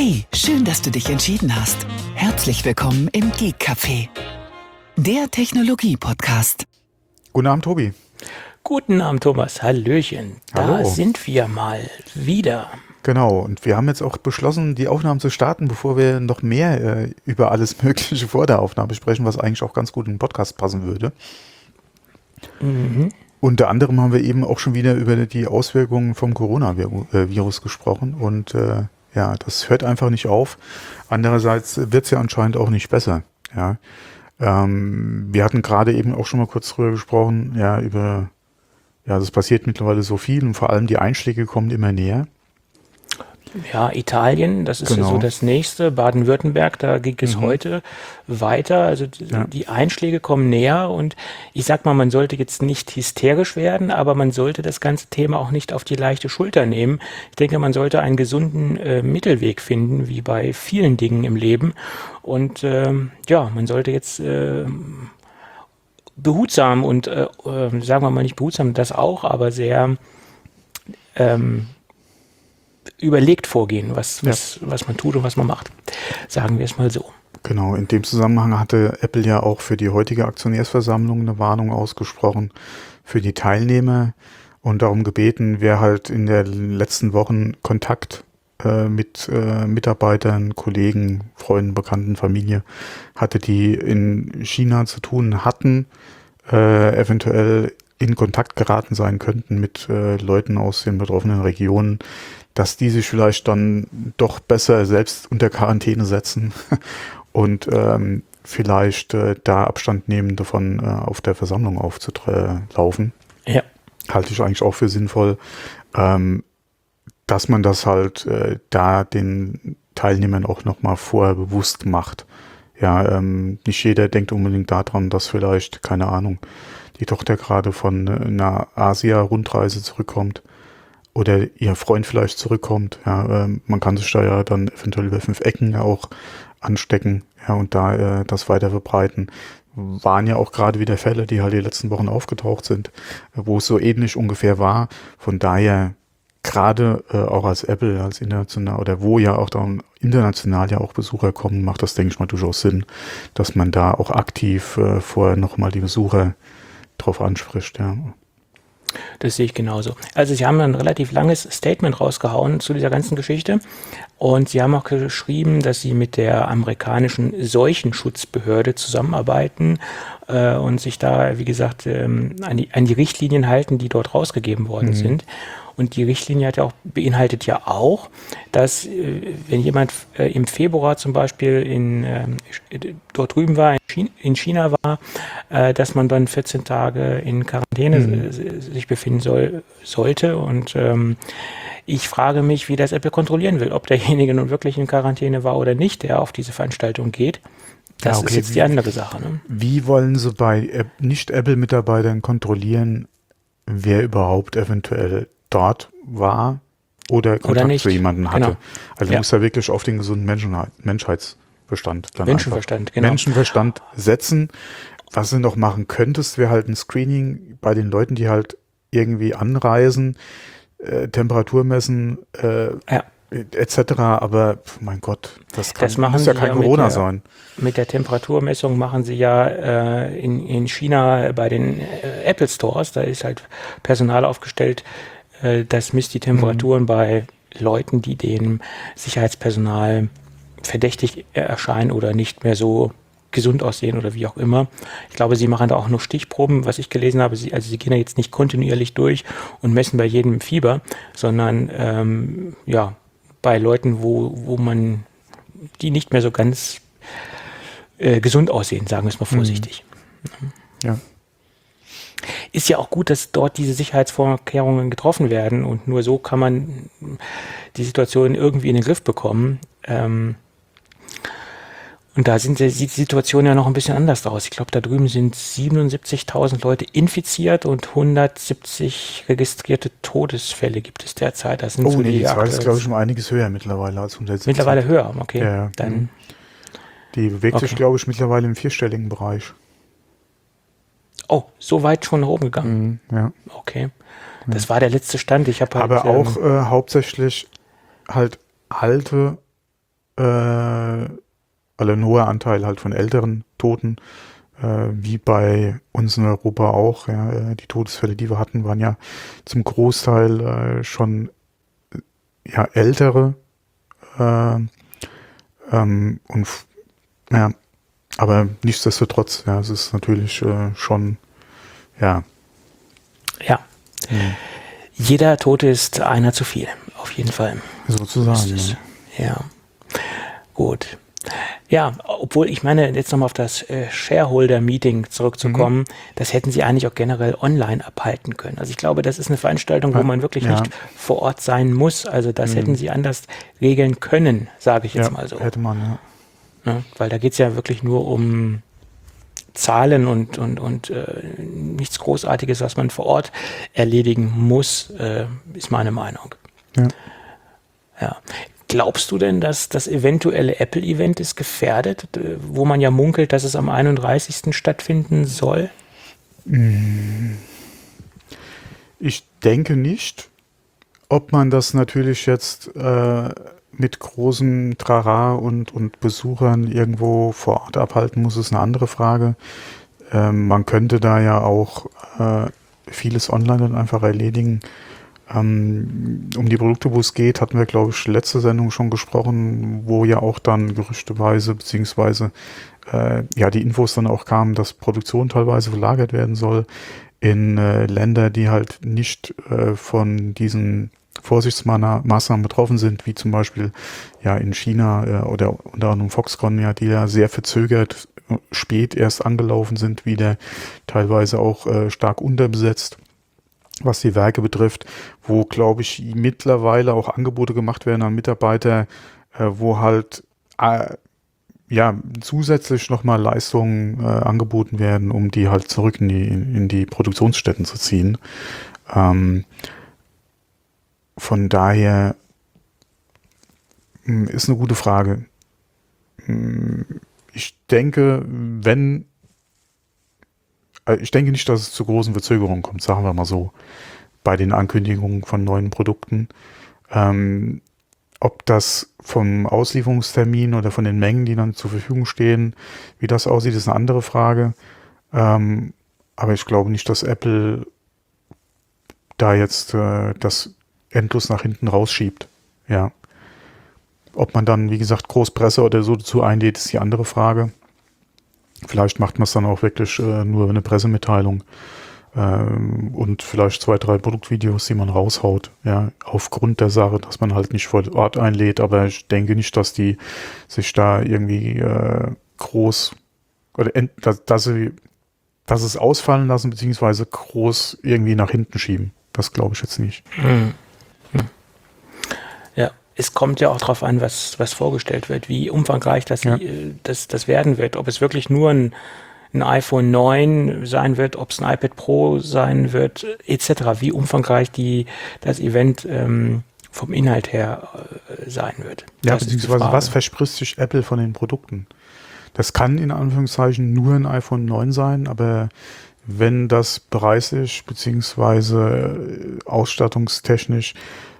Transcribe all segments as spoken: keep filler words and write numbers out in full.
Hey, schön, dass du dich entschieden hast. Herzlich willkommen im Geek Café, der Technologie-Podcast. Guten Abend, Tobi. Guten Abend, Thomas. Hallöchen. Da Hallo. sind wir mal wieder. Genau, und wir haben jetzt auch beschlossen, die Aufnahmen zu starten, bevor wir noch mehr äh, über alles Mögliche vor der Aufnahme sprechen, was eigentlich auch ganz gut in den Podcast passen würde. Mhm. Unter anderem haben wir eben auch schon wieder über die Auswirkungen vom Coronavirus gesprochen und äh, ja, das hört einfach nicht auf. Andererseits wird es ja anscheinend auch nicht besser. Ja, ähm, wir hatten gerade eben auch schon mal kurz drüber gesprochen, ja, über, ja, das passiert mittlerweile so viel und vor allem die Einschläge kommen immer näher. Ja, Italien, das ist Genau. ja so das nächste. Baden-Württemberg, da ging es Mhm. heute weiter. Also d- Ja. die Einschläge kommen näher und ich sag mal, man sollte jetzt nicht hysterisch werden, aber man sollte das ganze Thema auch nicht auf die leichte Schulter nehmen. Ich denke, man sollte einen gesunden äh, Mittelweg finden, wie bei vielen Dingen im Leben. Und ähm, ja, man sollte jetzt ähm, behutsam und äh, äh, sagen wir mal nicht behutsam, das auch, aber sehr ähm, überlegt vorgehen, was, was, was man tut und was man macht. Sagen wir es mal so. Genau, in dem Zusammenhang hatte Apple ja auch für die heutige Aktionärsversammlung eine Warnung ausgesprochen für die Teilnehmer und darum gebeten, wer halt in den letzten Wochen Kontakt äh, mit äh, Mitarbeitern, Kollegen, Freunden, Bekannten, Familie hatte, die in China zu tun hatten, äh, eventuell in Kontakt geraten sein könnten mit äh, Leuten aus den betroffenen Regionen, dass die sich vielleicht dann doch besser selbst unter Quarantäne setzen und ähm, vielleicht äh, da Abstand nehmen davon, äh, auf der Versammlung aufzulaufen. Ja. Halte ich eigentlich auch für sinnvoll, ähm, dass man das halt äh, da den Teilnehmern auch nochmal vorher bewusst macht. Ja, ähm, nicht jeder denkt unbedingt daran, dass vielleicht, keine Ahnung, die Tochter gerade von äh, einer Asia-Rundreise zurückkommt oder ihr Freund vielleicht zurückkommt. Ja, ähm, man kann sich da ja dann eventuell über fünf Ecken ja auch anstecken, ja, und da äh, das weiter verbreiten. Waren ja auch gerade wieder Fälle, die halt die letzten Wochen aufgetaucht sind, äh, wo es so ähnlich ungefähr war. Von daher gerade äh, auch als Apple, als international oder wo ja auch dann international ja auch Besucher kommen, macht das, denke ich mal, durchaus Sinn, dass man da auch aktiv äh, vorher nochmal die Besucher drauf anspricht, ja. Das sehe ich genauso. Also Sie haben ein relativ langes Statement rausgehauen zu dieser ganzen Geschichte und Sie haben auch geschrieben, dass Sie mit der amerikanischen Seuchenschutzbehörde zusammenarbeiten äh, und sich da, wie gesagt, ähm, an die, an die Richtlinien halten, die dort rausgegeben worden Mhm. sind. Und die Richtlinie hat ja auch, beinhaltet ja auch, dass äh, wenn jemand äh, im Februar zum Beispiel in, ähm, dort drüben war, in China, in China war, äh, dass man dann vierzehn Tage in Quarantäne Mhm. äh, sich befinden soll, sollte. Und ähm, ich frage mich, wie das Apple kontrollieren will, ob derjenige nun wirklich in Quarantäne war oder nicht, der auf diese Veranstaltung geht. Das Ja, okay. ist jetzt die andere Sache. Ne? Wie wollen sie bei App- Nicht-Apple-Mitarbeitern kontrollieren, wer überhaupt eventuell dort war oder Kontakt nicht. zu jemandem hatte? Genau. Also du Ja. musst da wirklich auf den gesunden Menschenheit, Menschheitsbestand dann Menschenverstand, einfach genau. Menschenverstand setzen. Was du noch machen könntest, wäre halt ein Screening bei den Leuten, die halt irgendwie anreisen, äh, Temperatur messen, äh, Ja. et cetera. Aber pf, mein Gott, das, kann, Das machen muss ja sie kein ja mit Corona der- sein. Mit der Temperaturmessung machen sie ja äh, in, in China bei den äh, Apple Stores, da ist halt Personal aufgestellt, äh, das misst die Temperaturen bei Leuten, die dem Sicherheitspersonal verdächtig erscheinen oder nicht mehr so gesund aussehen oder wie auch immer. Ich glaube, sie machen da auch nur Stichproben, was ich gelesen habe. Sie, also sie gehen da jetzt nicht kontinuierlich durch und messen bei jedem Fieber, sondern ähm, ja, bei Leuten, wo, wo man die nicht mehr so ganz äh, gesund aussehen, sagen wir es mal vorsichtig. Ja. Ist ja auch gut, dass dort diese Sicherheitsvorkehrungen getroffen werden und nur so kann man die Situation irgendwie in den Griff bekommen. Ähm, und da sind, sieht die Situation ja noch ein bisschen anders aus. Ich glaube, da drüben sind siebenundsiebzigtausend Leute infiziert und hundertsiebzig registrierte Todesfälle gibt es derzeit. Das sind Oh so nee, die Zahl ist, aktuellen- glaube ich, um einiges höher mittlerweile als hundertsiebzig. mittlerweile höher. Okay, Ja, ja. dann Die bewegt sich, Okay. glaube ich, mittlerweile im vierstelligen Bereich. oh, so weit schon nach oben gegangen. Mhm, ja. Okay, das war der letzte Stand. Ich habe halt, Aber auch ähm, äh, hauptsächlich halt alte äh, also ein hoher Anteil halt von älteren Toten, äh, wie bei uns in Europa auch. Ja, die Todesfälle, die wir hatten, waren ja zum Großteil äh, schon ja, ältere. Äh, ähm, und ja, aber nichtsdestotrotz, ja, es ist natürlich äh, schon, ja. Ja. Hm. Jeder Tote ist einer zu viel, auf jeden Fall. Sozusagen. Ja. ja. Gut. Ja, obwohl ich meine, jetzt nochmal auf das äh, Shareholder-Meeting zurückzukommen, mhm. das hätten sie eigentlich auch generell online abhalten können. Also ich glaube, das ist eine Veranstaltung, wo man wirklich ja. nicht vor Ort sein muss. Also das mhm. hätten sie anders regeln können, sage ich jetzt ja, mal so. Hätte man, ja. Ne? Weil da geht es ja wirklich nur um Zahlen und, und, und äh, nichts Großartiges, was man vor Ort erledigen muss, äh, ist meine Meinung. Ja. Ja. Glaubst du denn, dass das eventuelle Apple-Event ist gefährdet, wo man ja munkelt, dass es am einunddreißigsten stattfinden soll? Ich denke nicht. Ob man das natürlich jetzt äh, mit großem Trara und, und Besuchern irgendwo vor Ort abhalten muss, ist eine andere Frage. Ähm, man könnte da ja auch äh, vieles online dann einfach erledigen. Um die Produkte, wo es geht, hatten wir, glaube ich, letzte Sendung schon gesprochen, wo ja auch dann gerüchteweise, beziehungsweise äh, ja die Infos dann auch kamen, dass Produktion teilweise verlagert werden soll in äh, Länder, die halt nicht äh, von diesen Vorsichtsmaßnahmen betroffen sind, wie zum Beispiel ja in China äh, oder unter anderem Foxconn, ja, die ja sehr verzögert, spät erst angelaufen sind, wieder teilweise auch äh, stark unterbesetzt, was die Werke betrifft, wo, glaube ich, mittlerweile auch Angebote gemacht werden an Mitarbeiter, äh, wo halt äh, ja zusätzlich nochmal Leistungen äh, angeboten werden, um die halt zurück in die, in, in die Produktionsstätten zu ziehen. Ähm, von daher mh, ist eine gute Frage. Ich denke, wenn Ich denke nicht, dass es zu großen Verzögerungen kommt, sagen wir mal so, bei den Ankündigungen von neuen Produkten. Ähm, ob das vom Auslieferungstermin oder von den Mengen, die dann zur Verfügung stehen, wie das aussieht, ist eine andere Frage. Ähm, aber ich glaube nicht, dass Apple da jetzt äh, das endlos nach hinten rausschiebt. Ja. Ob man dann, wie gesagt, Großpresse oder so dazu einlädt, ist die andere Frage. Vielleicht macht man es dann auch wirklich äh, nur eine Pressemitteilung ähm, und vielleicht zwei, drei Produktvideos, die man raushaut, ja, aufgrund der Sache, dass man halt nicht vor Ort einlädt, aber ich denke nicht, dass die sich da irgendwie äh, groß oder ent, dass, dass sie dass es ausfallen lassen, beziehungsweise groß irgendwie nach hinten schieben. Das glaube ich jetzt nicht. Hm. Hm. Ja. Es kommt ja auch darauf an, was, was vorgestellt wird, wie umfangreich das, ja. das, das werden wird. Ob es wirklich nur ein, ein iPhone neun sein wird, ob es ein iPad Pro sein wird, et cetera. Wie umfangreich die, das Event ähm, vom Inhalt her äh, sein wird. Ja, das beziehungsweise was verspricht sich Apple von den Produkten? Das kann in Anführungszeichen nur ein iPhone neun sein, aber wenn das preislich beziehungsweise ausstattungstechnisch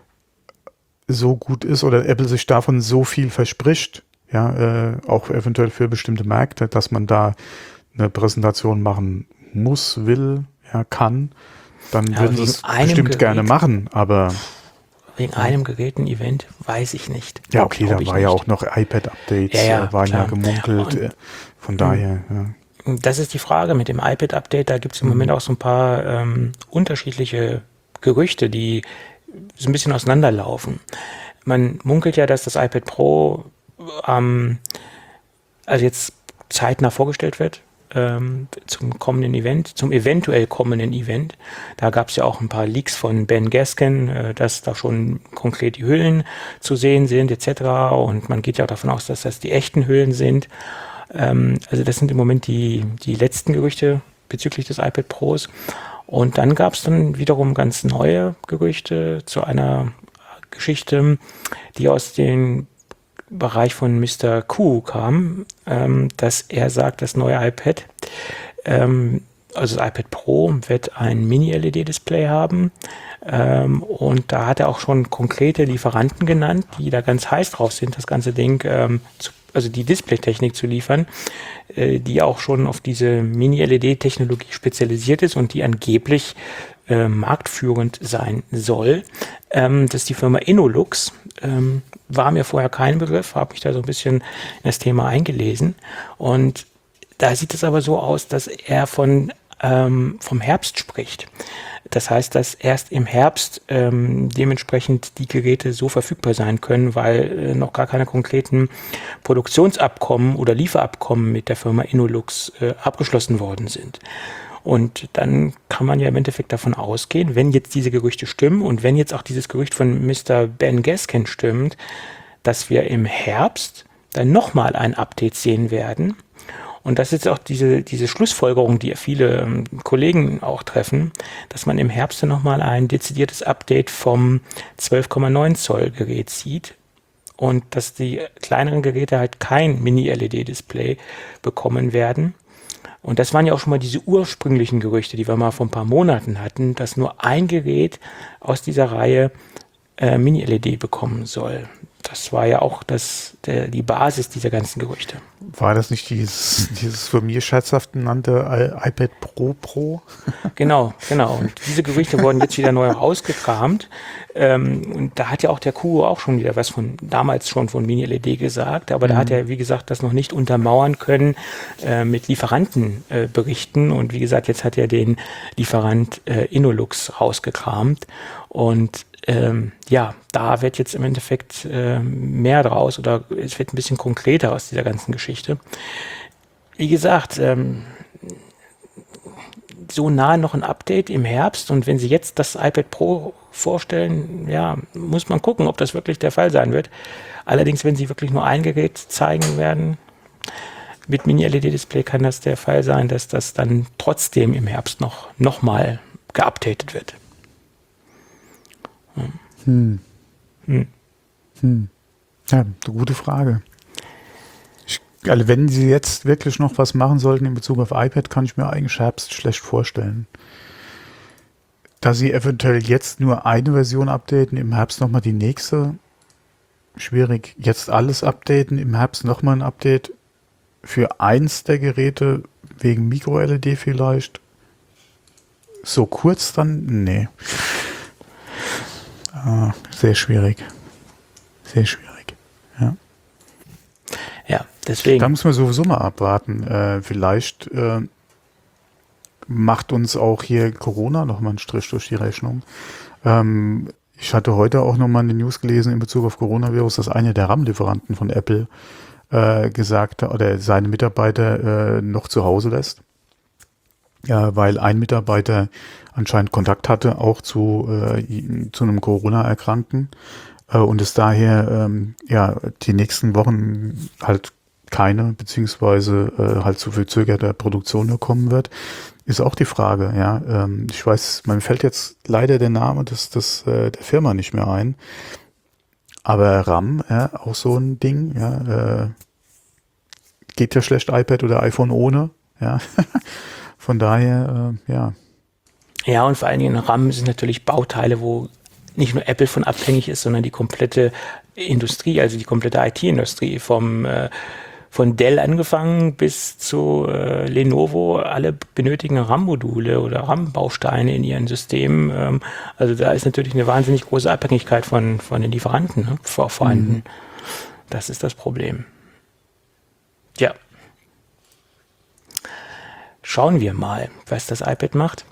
so gut ist oder Apple sich davon so viel verspricht, ja, äh, auch eventuell für bestimmte Märkte, dass man da eine Präsentation machen muss, will, ja, kann, dann ja, würden sie es bestimmt Gerät, gerne machen, aber wegen ja. einem geräten Event weiß ich nicht. Ja, okay, da war nicht. ja auch noch iPad-Updates, ja, ja, waren klar. ja gemunkelt, Und, von daher, ja. Das ist die Frage mit dem iPad-Update, da gibt es im mhm. Moment auch so ein paar ähm, unterschiedliche Gerüchte, die so ein bisschen auseinanderlaufen. Man munkelt ja, dass das iPad Pro ähm, also jetzt zeitnah vorgestellt wird ähm, zum kommenden Event, zum eventuell kommenden Event. Da gab es ja auch ein paar Leaks von Ben Gaskin, äh, dass da schon konkret die Hüllen zu sehen sind et cetera. Und man geht ja auch davon aus, dass das die echten Hüllen sind. Ähm, also das sind im Moment die, die letzten Gerüchte bezüglich des iPad Pros. Und dann gab es dann wiederum ganz neue Gerüchte zu einer Geschichte, die aus dem Bereich von Mister Q kam, ähm, dass er sagt, das neue iPad ähm, also das iPad Pro wird ein Mini-L E D-Display haben. Ähm, und da hat er auch schon konkrete Lieferanten genannt, die da ganz heiß drauf sind, das ganze Ding, ähm, zu, also die Displaytechnik zu liefern, äh, die auch schon auf diese Mini-L E D-Technologie spezialisiert ist und die angeblich äh, marktführend sein soll. Ähm, das ist die Firma Innolux. Ähm, war mir vorher kein Begriff, habe mich da so ein bisschen in das Thema eingelesen. Und da sieht es aber so aus, dass er von ähm, vom Herbst spricht. Das heißt, dass erst im Herbst ähm, dementsprechend die Geräte so verfügbar sein können, weil äh, noch gar keine konkreten Produktionsabkommen oder Lieferabkommen mit der Firma Innolux äh, abgeschlossen worden sind. Und dann kann man ja im Endeffekt davon ausgehen, wenn jetzt diese Gerüchte stimmen und wenn jetzt auch dieses Gerücht von Mister Ben Gaskin stimmt, dass wir im Herbst dann nochmal ein Update sehen werden. Und das ist auch diese, diese Schlussfolgerung, die viele ähm, Kollegen auch treffen, dass man im Herbst dann nochmal ein dezidiertes Update vom zwölf Komma neun Zoll Gerät sieht und dass die kleineren Geräte halt kein Mini-L E D-Display bekommen werden. Und das waren ja auch schon mal diese ursprünglichen Gerüchte, die wir mal vor ein paar Monaten hatten, dass nur ein Gerät aus dieser Reihe äh, Mini-L E D bekommen soll. Das war ja auch das, der, die Basis dieser ganzen Gerüchte. War das nicht dieses, dieses von mir scherzhaft genannte I- iPad Pro Pro? Genau, genau. Und diese Gerüchte wurden jetzt wieder neu rausgekramt. Ähm, und da hat ja auch der Kuo auch schon wieder was von, damals schon von Mini-L E D gesagt, aber mhm. da hat er, wie gesagt, das noch nicht untermauern können äh, mit Lieferantenberichten. Äh, und wie gesagt, jetzt hat er den Lieferant äh, Innolux rausgekramt. Und Ähm, ja, da wird jetzt im Endeffekt äh, mehr draus oder es wird ein bisschen konkreter aus dieser ganzen Geschichte. Wie gesagt, ähm, so nah noch ein Update im Herbst und wenn sie jetzt das iPad Pro vorstellen, ja, muss man gucken, ob das wirklich der Fall sein wird. Allerdings, wenn sie wirklich nur ein Gerät zeigen werden, mit Mini-L E D-Display kann das der Fall sein, dass das dann trotzdem im Herbst noch, noch mal geupdatet wird. Hm. Hm. Hm. Ja, eine gute Frage. Ich, also wenn sie jetzt wirklich noch was machen sollten in Bezug auf iPad, kann ich mir eigentlich Herbst schlecht vorstellen. Da sie eventuell jetzt nur eine Version updaten, im Herbst nochmal die nächste, schwierig. Jetzt alles updaten, im Herbst nochmal ein Update für eins der Geräte, wegen Micro-L E D vielleicht. So kurz dann? Nee. Ah, sehr schwierig. Sehr schwierig. Ja. Ja, deswegen. Da müssen wir sowieso mal abwarten. Äh, vielleicht äh, macht uns auch hier Corona nochmal einen Strich durch die Rechnung. Ähm, ich hatte heute auch nochmal eine News gelesen in Bezug auf Coronavirus, dass einer der RAM-Lieferanten von Apple äh, gesagt hat, oder seine Mitarbeiter äh, noch zu Hause lässt. Ja, weil ein Mitarbeiter anscheinend Kontakt hatte, auch zu, äh, zu einem Corona-Erkrankten äh, und es daher ähm, ja die nächsten Wochen halt keine, beziehungsweise äh, halt zu verzögerter Produktion nur kommen wird, ist auch die Frage. Ja, ähm, ich weiß, mir fällt jetzt leider der Name des, des, äh, der Firma nicht mehr ein, aber RAM, ja, auch so ein Ding, ja, äh, geht ja schlecht iPad oder iPhone ohne, ja. Von daher, äh, ja. Ja, und vor allen Dingen RAM sind natürlich Bauteile, wo nicht nur Apple von abhängig ist, sondern die komplette Industrie, also die komplette I T-Industrie, vom äh, von Dell angefangen bis zu äh, Lenovo, alle benötigen RAM-Module oder RAM-Bausteine in ihren Systemen. Ähm, also da ist natürlich eine wahnsinnig große Abhängigkeit von, von den Lieferanten, ne, vor, vorhanden. Mhm. Das ist das Problem. Ja. Schauen wir mal, was das iPad macht.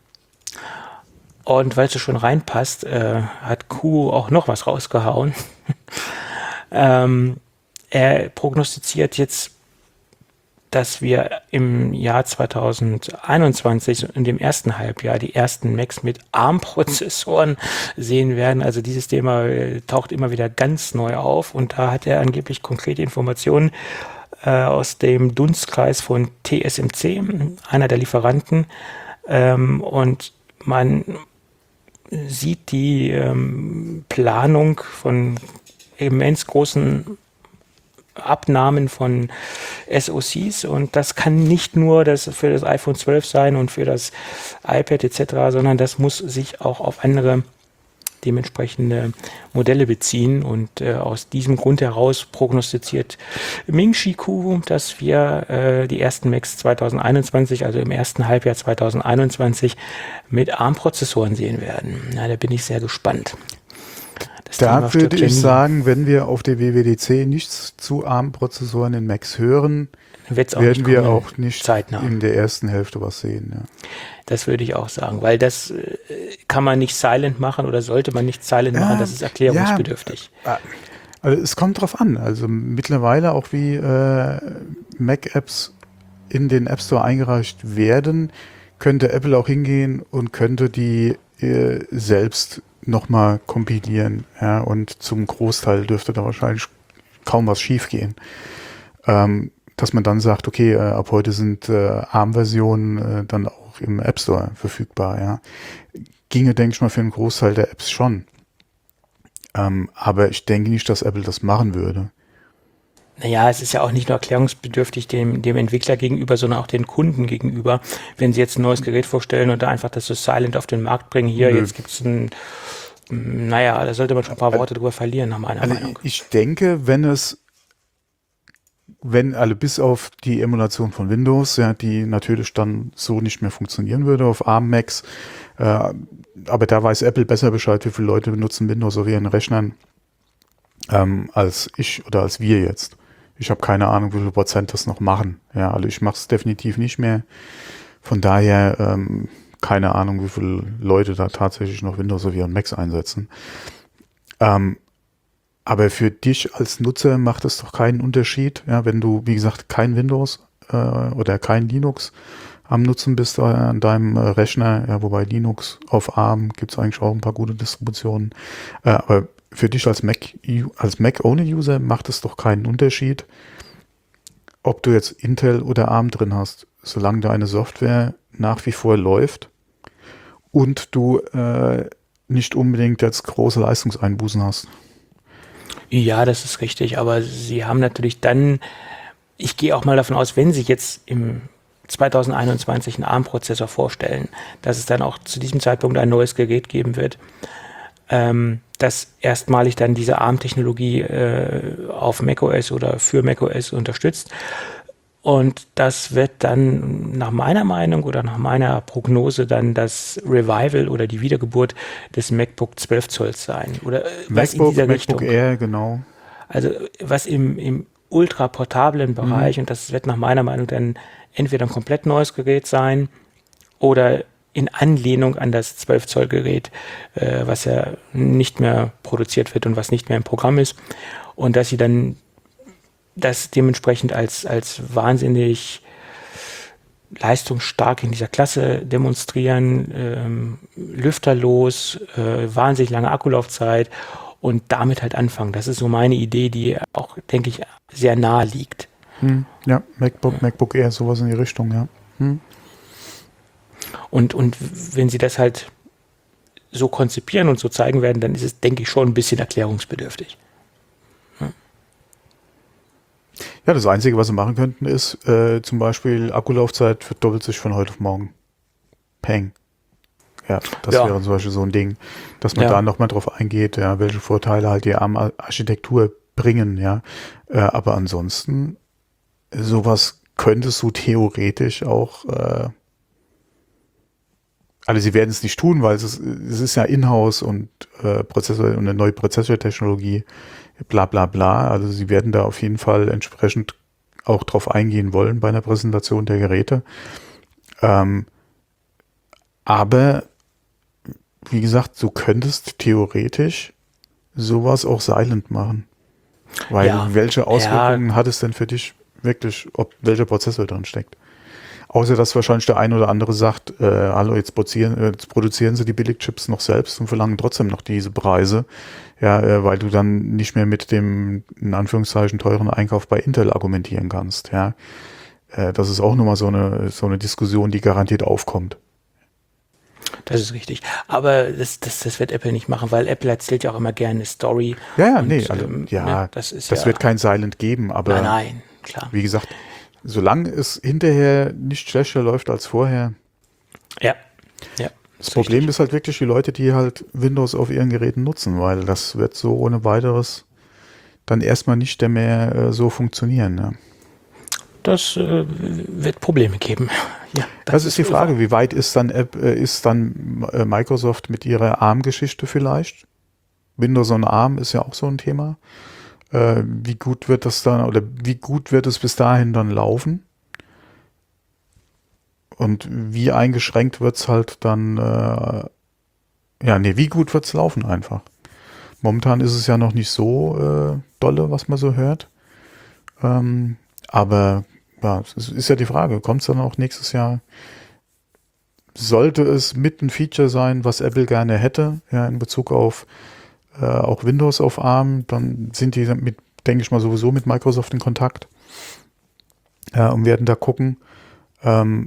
Und weil es schon reinpasst, äh, hat Kuo auch noch was rausgehauen. ähm, er prognostiziert jetzt, dass wir im Jahr zweitausendeinundzwanzig, in dem ersten Halbjahr, die ersten Macs mit ARM-Prozessoren sehen werden. Also dieses Thema äh, taucht immer wieder ganz neu auf. Und da hat er angeblich konkrete Informationen aus dem Dunstkreis von T S M C, einer der Lieferanten. Ähm, und man sieht die ähm, Planung von immens großen Abnahmen von S O Cs und das kann nicht nur das für das iPhone zwölf sein und für das iPad et cetera, sondern das muss sich auch auf andere dementsprechende Modelle beziehen und äh, aus diesem Grund heraus prognostiziert Ming-Chi Kuo, dass wir äh, die ersten Macs zwanzig einundzwanzig, also im ersten Halbjahr zwanzig einundzwanzig mit ARM-Prozessoren sehen werden. Na, da bin ich sehr gespannt. Das Da würde ich sagen, wenn wir auf der W W D C nichts zu ARM-Prozessoren in Macs hören, Wird's auch werden nicht wir kommen, auch nicht zeitnah. in der ersten Hälfte was sehen. Ja. Das würde ich auch sagen, weil das äh, kann man nicht silent machen oder sollte man nicht silent machen, das ist erklärungsbedürftig. Ja, also es kommt drauf an. Also mittlerweile auch wie äh, Mac-Apps in den App Store eingereicht werden, könnte Apple auch hingehen und könnte die äh, selbst nochmal kompilieren. Ja, und zum Großteil dürfte da wahrscheinlich kaum was schief gehen. Ähm, dass man dann sagt, okay, äh, ab heute sind äh, ARM-Versionen äh, dann auch im App Store verfügbar. Ja. Ginge, denke ich mal, für einen Großteil der Apps schon. Ähm, aber ich denke nicht, dass Apple das machen würde. Naja, es ist ja auch nicht nur erklärungsbedürftig dem, dem Entwickler gegenüber, sondern auch den Kunden gegenüber. Wenn sie jetzt ein neues Gerät vorstellen und da einfach das so silent auf den Markt bringen, hier, Nö. jetzt gibt es ein, naja, da sollte man schon ein paar Worte drüber verlieren, nach meiner Also Meinung. ich denke, wenn es wenn alle bis auf die Emulation von Windows, ja, die natürlich dann so nicht mehr funktionieren würde auf ARM-Macs, äh, aber da weiß Apple besser Bescheid, wie viele Leute benutzen Windows auf ihren Rechnern, ähm, als ich oder als wir jetzt. Ich habe keine Ahnung, wie viel Prozent das noch machen. Ja, also ich mache es definitiv nicht mehr. Von daher ähm, keine Ahnung, wie viele Leute da tatsächlich noch Windows auf ihren Macs einsetzen. Ähm, Aber für dich als Nutzer macht es doch keinen Unterschied, ja, wenn du, wie gesagt, kein Windows äh, oder kein Linux am Nutzen bist äh, an deinem äh, Rechner, ja, wobei Linux auf ARM gibt es eigentlich auch ein paar gute Distributionen. Äh, aber für dich als Mac, als Mac-Only-User macht es doch keinen Unterschied, ob du jetzt Intel oder ARM drin hast, solange deine Software nach wie vor läuft und du äh, nicht unbedingt jetzt große Leistungseinbußen hast. Ja, das ist richtig, aber sie haben natürlich dann, ich gehe auch mal davon aus, wenn sie jetzt im zwanzig einundzwanzig einen ARM-Prozessor vorstellen, dass es dann auch zu diesem Zeitpunkt ein neues Gerät geben wird, ähm, das erstmalig dann diese ARM-Technologie äh, auf macOS oder für macOS unterstützt. Und das wird dann nach meiner Meinung oder nach meiner Prognose dann das Revival oder die Wiedergeburt des MacBook zwölf Zoll sein. Oder was MacBook, in dieser MacBook Richtung. Air, genau. Also was im, im ultraportablen Bereich, und das wird nach meiner Meinung dann entweder ein komplett neues Gerät sein oder in Anlehnung an das zwölf Zoll Gerät, äh, was ja nicht mehr produziert wird und was nicht mehr im Programm ist. Und dass sie dann das dementsprechend als, als wahnsinnig leistungsstark in dieser Klasse demonstrieren, ähm, lüfterlos, äh, wahnsinnig lange Akkulaufzeit und damit halt anfangen. Das ist so meine Idee, die auch, denke ich, sehr nahe liegt. Hm, ja, MacBook, ja. MacBook Air, sowas in die Richtung, ja. Hm. Und, und wenn sie das halt so konzipieren und so zeigen werden, dann ist es, denke ich, schon ein bisschen erklärungsbedürftig. Ja, das Einzige, was sie machen könnten, ist äh, zum Beispiel Akkulaufzeit verdoppelt sich von heute auf morgen. Peng. Ja, das Ja. wäre zum Beispiel so ein Ding, dass man Ja. da nochmal drauf eingeht, ja, welche Vorteile halt die ARM-Architektur bringen, ja. Äh, aber ansonsten, sowas könntest du theoretisch auch, äh, also sie werden es nicht tun, weil es ist, es ist ja in-house und äh, Prozessor und eine neue Prozessortechnologie, bla bla bla. Also sie werden da auf jeden Fall entsprechend auch drauf eingehen wollen bei einer Präsentation der Geräte. Ähm, aber wie gesagt, du könntest theoretisch sowas auch silent machen. Weil Ja. welche Auswirkungen hat es denn für dich wirklich, ob welcher Prozessor drin steckt? Außer dass wahrscheinlich der ein oder andere sagt, äh, hallo, jetzt produzieren, jetzt produzieren sie die Billigchips noch selbst und verlangen trotzdem noch diese Preise, ja, äh, weil du dann nicht mehr mit dem, in Anführungszeichen, teuren Einkauf bei Intel argumentieren kannst, ja. Äh, das ist auch nochmal so eine, so eine Diskussion, die garantiert aufkommt. Das ist richtig. Aber das, das, das wird Apple nicht machen, weil Apple erzählt ja auch immer gerne eine Story. Ja, ja, und, nee, also, ähm, ja, ne, das ist das ja, wird kein Silent geben, aber nein, nein, klar. wie gesagt, solange es hinterher nicht schlechter läuft als vorher. Ja, ja. Das Problem richtig. ist halt wirklich die Leute, die halt Windows auf ihren Geräten nutzen, weil das wird so ohne weiteres dann erstmal nicht mehr äh, so funktionieren. Ne? Das äh, wird Probleme geben. Ja, Das, ist die wohl Frage, wahr. wie weit ist dann App, äh, ist dann äh, Microsoft mit ihrer ARM-Geschichte vielleicht? Windows on ARM ist ja auch so ein Thema. Äh, wie gut wird das dann, oder wie gut wird es bis dahin dann laufen? Und wie eingeschränkt wird es halt dann, äh, ja, nee, wie gut wird es laufen einfach? Momentan ist es ja noch nicht so äh, dolle, was man so hört. Ähm, aber ja, es ist ja die Frage, kommt es dann auch nächstes Jahr? Sollte es mit ein Feature sein, was Apple gerne hätte, ja, in Bezug auf äh, auch Windows auf ARM, dann sind die mit, denke ich mal, sowieso mit Microsoft in Kontakt äh, und werden da gucken. Ähm,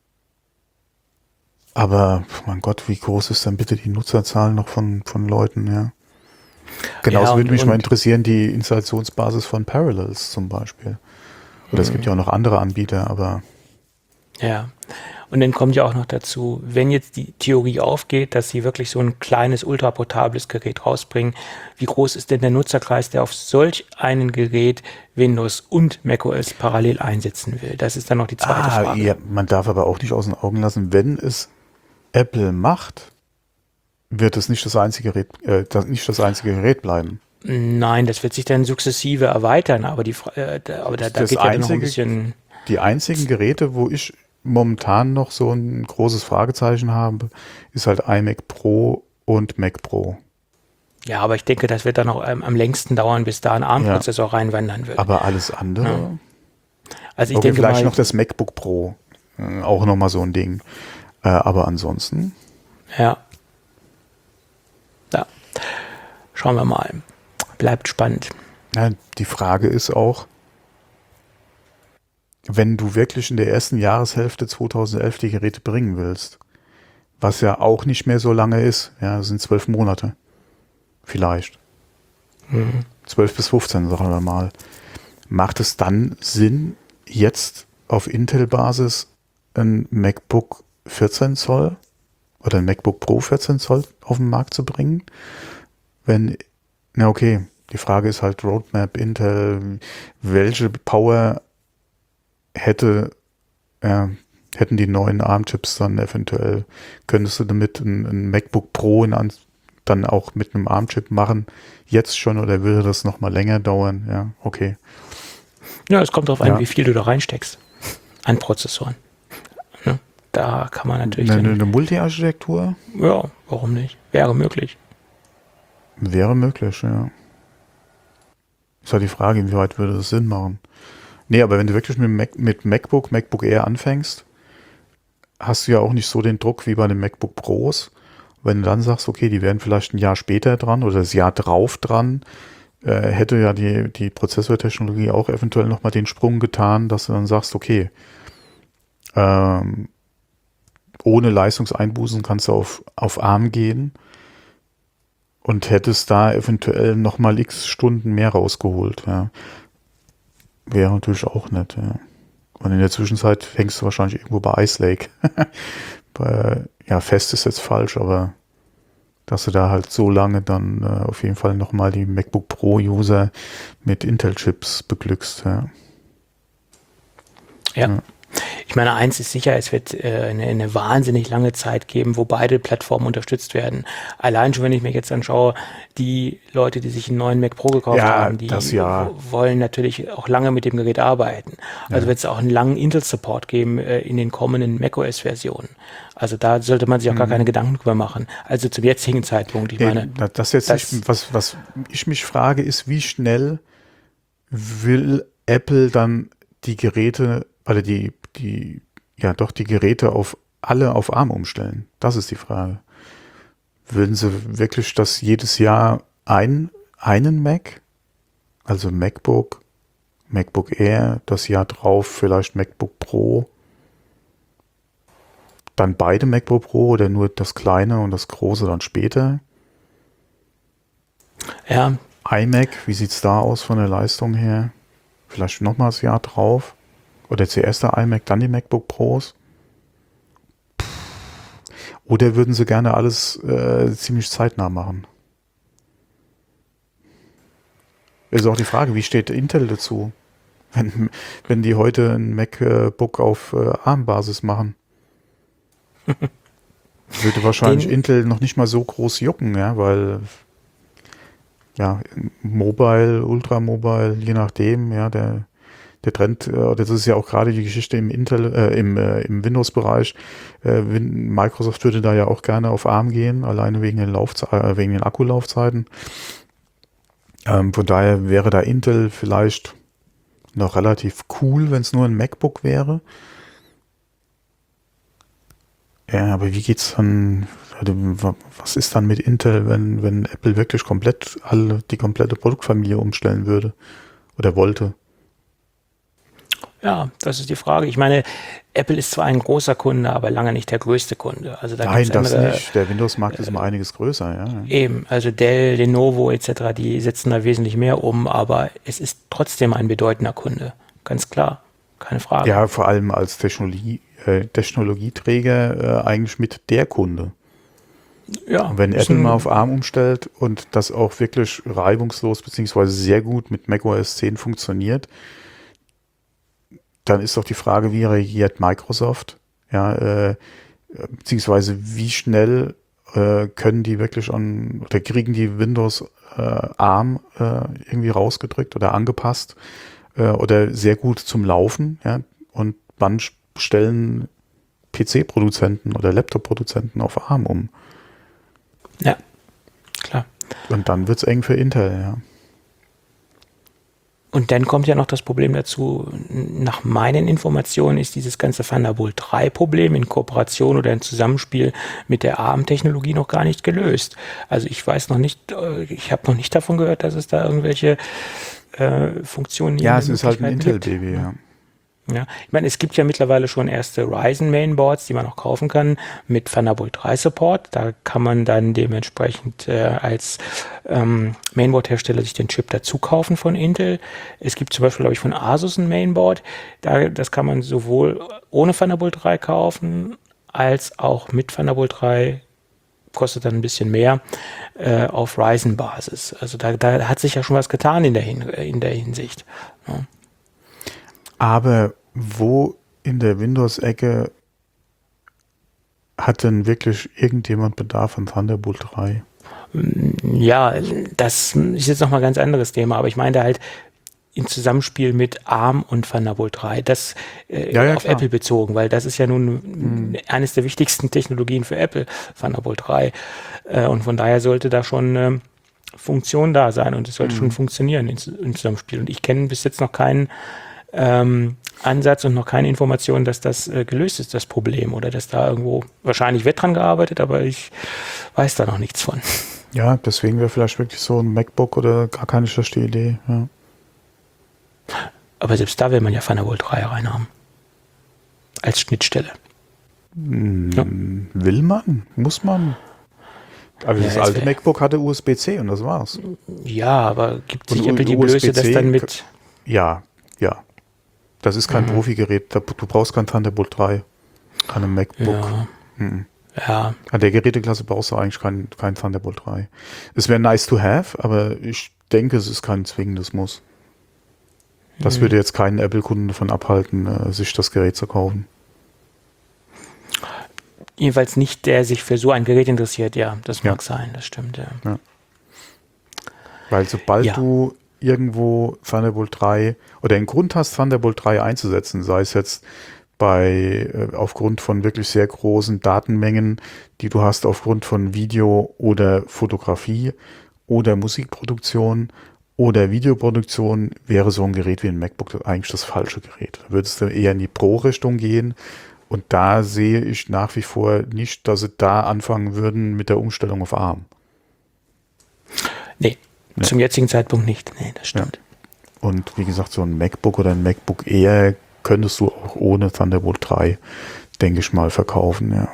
aber, mein Gott, wie groß ist dann bitte die Nutzerzahl noch von, von Leuten, ja? Genauso Ja, würde und- mich mal und- interessieren, die Installationsbasis von Parallels zum Beispiel. Oder es gibt ja auch noch andere Anbieter, aber Ja. Und dann kommt ja auch noch dazu, wenn jetzt die Theorie aufgeht, dass sie wirklich so ein kleines, ultraportables Gerät rausbringen, wie groß ist denn der Nutzerkreis, der auf solch einem Gerät Windows und macOS parallel einsetzen will? Das ist dann noch die zweite ah, Frage. ja, man darf aber auch nicht aus den Augen lassen, wenn es Apple macht, wird es nicht das einzige Gerät, äh, das, nicht das einzige Gerät bleiben. Nein, das wird sich dann sukzessive erweitern, aber, die, Fra- äh, da, aber da, da Das geht ja dann noch ein einzige- bisschen... Die einzigen Geräte, wo ich momentan noch so ein großes Fragezeichen habe, ist halt iMac Pro und Mac Pro. Ja, aber ich denke, das wird dann noch ähm, am längsten dauern, bis da ein ARM-Prozessor reinwandern wird. Aber alles andere, Ja. Also ich okay, denke vielleicht mal, noch das MacBook Pro, äh, auch nochmal so ein Ding. Äh, aber ansonsten, ja. Ja. Schauen wir mal. Bleibt spannend. ja, die Frage ist auch, wenn du wirklich in der ersten Jahreshälfte zweitausendelf die Geräte bringen willst, was ja auch nicht mehr so lange ist, ja, das sind zwölf Monate. Vielleicht. Zwölf bis fünfzehn, sagen wir mal. Macht es dann Sinn, jetzt auf Intel-Basis ein MacBook vierzehn Zoll oder ein MacBook Pro vierzehn Zoll auf den Markt zu bringen? Wenn, na okay, die Frage ist halt Roadmap, Intel, welche Power hätte, äh, hätten die neuen ARM-Chips dann eventuell, könntest du damit ein, ein MacBook Pro in an, dann auch mit einem ARM-Chip machen, jetzt schon, oder würde das noch mal länger dauern? Ja, okay. Ja, es kommt darauf an, Ja. wie viel du da reinsteckst an Prozessoren. Ne? Da kann man natürlich Eine, dann, eine Multi-Architektur ja, warum nicht? Wäre möglich. wäre möglich, ja. Ist halt die Frage, inwieweit würde das Sinn machen. Nee, aber wenn du wirklich mit, Mac, mit MacBook, MacBook Air anfängst, hast du ja auch nicht so den Druck wie bei den MacBook Pros. Wenn du dann sagst, okay, die wären vielleicht ein Jahr später dran oder das Jahr drauf dran, äh, hätte ja die, die Prozessortechnologie auch eventuell nochmal den Sprung getan, dass du dann sagst, okay, ähm, ohne Leistungseinbußen kannst du auf, auf ARM gehen und hättest da eventuell nochmal x Stunden mehr rausgeholt. Ja. Wäre natürlich auch nett, ja. Und in der Zwischenzeit hängst du wahrscheinlich irgendwo bei Ice Lake. bei, ja, fest ist jetzt falsch, aber dass du da halt so lange dann äh, auf jeden Fall nochmal die MacBook Pro-User mit Intel-Chips beglückst. Ja. Ja. Ja. Ich meine, eins ist sicher, es wird äh, eine, eine wahnsinnig lange Zeit geben, wo beide Plattformen unterstützt werden. Allein schon, wenn ich mir jetzt anschaue, die Leute, die sich einen neuen Mac Pro gekauft Ja, haben, die das ja. w- wollen natürlich auch lange mit dem Gerät arbeiten. Also Ja. wird es auch einen langen Intel-Support geben äh, in den kommenden macOS-Versionen. Also da sollte man sich auch gar keine Gedanken drüber machen. Also zum jetzigen Zeitpunkt, ich meine, Äh, das jetzt das- nicht, was, was ich mich frage, ist, wie schnell will Apple dann die Geräte, oder die, die, ja doch die Geräte auf alle auf ARM umstellen? Das ist die Frage. Würden sie wirklich das jedes Jahr ein, einen Mac, also MacBook, MacBook Air, das Jahr drauf vielleicht MacBook Pro, dann beide MacBook Pro oder nur das kleine und das große dann später? Ja. iMac, wie sieht es da aus von der Leistung her? Vielleicht nochmal das Jahr drauf? Oder zuerst der iMac, dann die MacBook Pros? Oder würden sie gerne alles äh, ziemlich zeitnah machen? Ist auch die Frage, wie steht Intel dazu? Wenn, wenn die heute ein MacBook auf äh, ARM-Basis machen. Würde wahrscheinlich Den, Intel noch nicht mal so groß jucken, ja, weil ja, Mobile, Ultramobile, je nachdem, ja, der, der Trend, äh, das ist ja auch gerade die Geschichte im Intel, äh, im, äh, im Windows-Bereich. Äh, Win- Microsoft würde da ja auch gerne auf ARM gehen, alleine wegen den, Laufze- äh, wegen den Akkulaufzeiten. Ähm, von daher wäre da Intel vielleicht noch relativ cool, wenn es nur ein MacBook wäre. Ja, aber wie geht's dann, was ist dann mit Intel, wenn, wenn Apple wirklich komplett alle, die komplette Produktfamilie umstellen würde oder wollte? Ja, das ist die Frage. Ich meine, Apple ist zwar ein großer Kunde, aber lange nicht der größte Kunde. Also da Nein, das andere, nicht. Der Windows-Markt äh, ist immer einiges größer. Ja. Eben, also Dell, Lenovo et cetera, die setzen da wesentlich mehr um, aber es ist trotzdem ein bedeutender Kunde. Ganz klar, keine Frage. Ja, vor allem als Technologie, äh, Technologieträger äh, eigentlich mit der Kunde. Ja, und wenn Apple mal auf ARM umstellt und das auch wirklich reibungslos beziehungsweise sehr gut mit macOS zehn funktioniert, dann ist doch die Frage, wie reagiert Microsoft? Ja, äh, beziehungsweise wie schnell äh, können die wirklich an oder kriegen die Windows äh, ARM äh, irgendwie rausgedrückt oder angepasst äh, oder sehr gut zum Laufen? Ja, und wann stellen P C-Produzenten oder Laptop-Produzenten auf ARM um? Ja, klar. Und dann wird's eng für Intel, ja. Und dann kommt ja noch das Problem dazu, nach meinen Informationen ist dieses ganze Thunderbolt drei Problem in Kooperation oder in Zusammenspiel mit der ARM-Technologie noch gar nicht gelöst. Also ich weiß noch nicht, ich habe noch nicht davon gehört, dass es da irgendwelche äh, Funktionen gibt. Ja, es ist halt ein Intel-Baby, ja. Ja, ich meine, es gibt ja mittlerweile schon erste Ryzen Mainboards, die man auch kaufen kann mit Thunderbolt drei Support. Da kann man dann dementsprechend äh, als ähm, Mainboard-Hersteller sich den Chip dazu kaufen von Intel. Es gibt zum Beispiel, glaube ich, von Asus ein Mainboard. Da, das kann man sowohl ohne Thunderbolt drei kaufen, als auch mit Thunderbolt drei, kostet dann ein bisschen mehr, äh, auf Ryzen-Basis. Also da, da hat sich ja schon was getan in der, Hin- in der Hinsicht. Ja. Aber wo in der Windows-Ecke hat denn wirklich irgendjemand Bedarf an Thunderbolt drei? Ja, das ist jetzt nochmal ein ganz anderes Thema, aber ich meine halt im Zusammenspiel mit ARM und Thunderbolt drei, das äh, ja, ja, auf klar. Apple bezogen, weil das ist ja nun hm. eines der wichtigsten Technologien für Apple, Thunderbolt drei. Äh, und von daher sollte da schon ähm, Funktion da sein und es sollte hm. schon funktionieren im, im Zusammenspiel. Und ich kenne bis jetzt noch keinen Ähm, Ansatz und noch keine Information, dass das äh, gelöst ist, das Problem, oder dass da irgendwo, wahrscheinlich wird dran gearbeitet, aber ich weiß da noch nichts von. Ja, deswegen wäre vielleicht wirklich so ein MacBook oder gar keine schlechte Idee. Ja. Aber selbst da will man ja Thunderbolt drei reinhaben. Als Schnittstelle. Hm, ja. Will man? Muss man? Aber ja, das alte wär... MacBook hatte U S B C und das war's. Ja, aber gibt sich Apple die Blöße, das dann mit... Ja, ja. Das ist kein mhm. Profi-Gerät. Du brauchst kein Thunderbolt drei an einem MacBook. Ja. Mhm. ja. An der Geräteklasse brauchst du eigentlich kein, kein Thunderbolt drei. Es wäre nice to have, aber ich denke, es ist kein zwingendes Muss. Das mhm. würde jetzt keinen Apple-Kunden davon abhalten, sich das Gerät zu kaufen. Jedenfalls nicht, der sich für so ein Gerät interessiert. Ja, das mag ja. sein. Das stimmt, ja. ja. Weil sobald ja. du irgendwo Thunderbolt drei oder einen Grund hast, Thunderbolt drei einzusetzen, sei es jetzt bei äh, aufgrund von wirklich sehr großen Datenmengen, die du hast aufgrund von Video oder Fotografie oder Musikproduktion oder Videoproduktion, wäre so ein Gerät wie ein MacBook eigentlich das falsche Gerät. Da würdest du eher in die Pro-Richtung gehen und da sehe ich nach wie vor nicht, dass sie da anfangen würden mit der Umstellung auf ARM. Nee. Ja. Zum jetzigen Zeitpunkt nicht. Nee, das stimmt. Ja. Und wie gesagt, so ein MacBook oder ein MacBook Air könntest du auch ohne Thunderbolt drei denke ich mal, verkaufen, ja.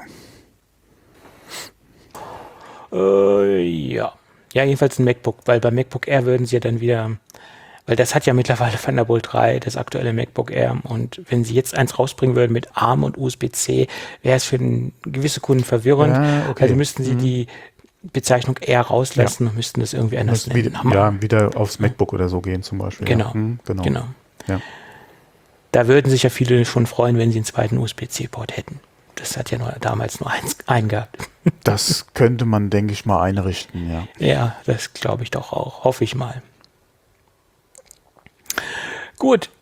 Äh, ja. Ja, jedenfalls ein MacBook, weil beim MacBook Air würden sie ja dann wieder, weil das hat ja mittlerweile Thunderbolt drei, das aktuelle MacBook Air, und wenn sie jetzt eins rausbringen würden mit ARM und U S B C, wäre es für einen, gewisse Kunden verwirrend. Ja, okay. Also müssten sie mhm. die Bezeichnung Air rauslassen ja. und müssten das irgendwie anders nennen. Wieder, ja, wieder aufs MacBook oder so gehen zum Beispiel. Genau, ja. hm, genau. genau. Ja. Da würden sich ja viele schon freuen, wenn sie einen zweiten U S B C-Port hätten. Das hat ja nur, damals nur eins, einen gehabt. Das könnte man, denke ich mal, einrichten, ja. Ja, das glaube ich doch auch. Hoffe ich mal. Gut.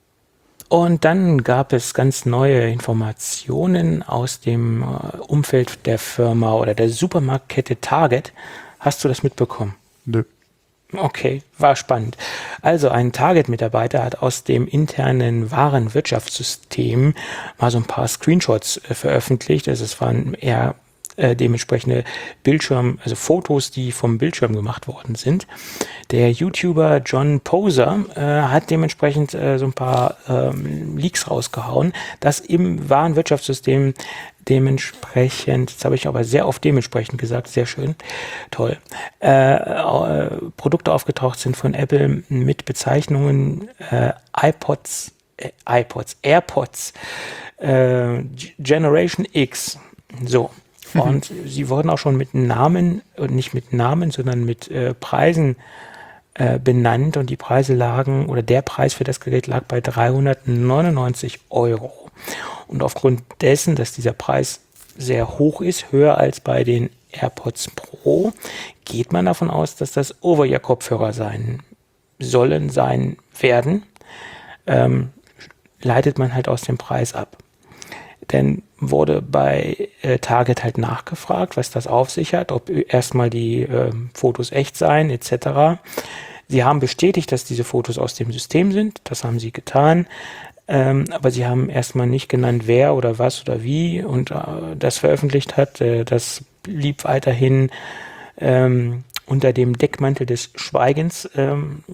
Und dann gab es ganz neue Informationen aus dem äh, Umfeld der Firma oder der Supermarktkette Target. Hast du das mitbekommen? Nö. Okay, war spannend. Also ein Target-Mitarbeiter hat aus dem internen Warenwirtschaftssystem mal so ein paar Screenshots äh, veröffentlicht. Also es waren eher äh, dementsprechende Bildschirm, also Fotos, die vom Bildschirm gemacht worden sind. Der YouTuber John Poser äh, hat dementsprechend äh, so ein paar ähm, Leaks rausgehauen, dass im Warenwirtschaftssystem dementsprechend, jetzt habe ich aber sehr oft dementsprechend gesagt, sehr schön, toll, äh, äh, Produkte aufgetaucht sind von Apple mit Bezeichnungen äh, iPods, äh, iPods, AirPods, äh, Generation X, so. Und mhm. sie wurden auch schon mit Namen, und nicht mit Namen, sondern mit äh, Preisen äh, benannt, und die Preise lagen, oder der Preis für das Gerät lag bei dreihundertneunundneunzig Euro. Und aufgrund dessen, dass dieser Preis sehr hoch ist, höher als bei den AirPods Pro, geht man davon aus, dass das Over-Ear-Kopfhörer sein sollen, sein werden. Ähm, leitet man halt aus dem Preis ab. Denn wurde bei äh, Target halt nachgefragt, was das auf sich hat, ob erstmal die äh, Fotos echt seien, et cetera. Sie haben bestätigt, dass diese Fotos aus dem System sind. Das haben sie getan. Ähm, aber sie haben erstmal nicht genannt, wer oder was oder wie und äh, das veröffentlicht hat. Äh, das blieb weiterhin ähm, unter dem Deckmantel des Schweigens. Ähm,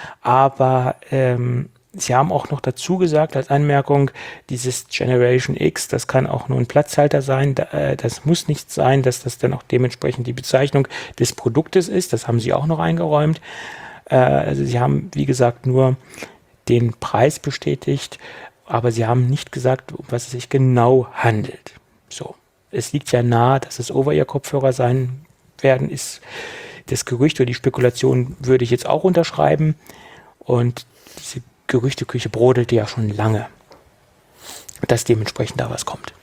aber ähm, sie haben auch noch dazu gesagt, als Anmerkung, dieses Generation X, das kann auch nur ein Platzhalter sein. Da, äh, das muss nicht sein, dass das dann auch dementsprechend die Bezeichnung des Produktes ist. Das haben sie auch noch eingeräumt. Äh, also sie haben, wie gesagt, nur den Preis bestätigt, aber sie haben nicht gesagt, um was es sich genau handelt. So, es liegt ja nahe, dass es Over-Ear-Kopfhörer sein werden, ist das Gerücht oder die Spekulation würde ich jetzt auch unterschreiben, und diese Gerüchteküche brodelte ja schon lange, dass dementsprechend da was kommt.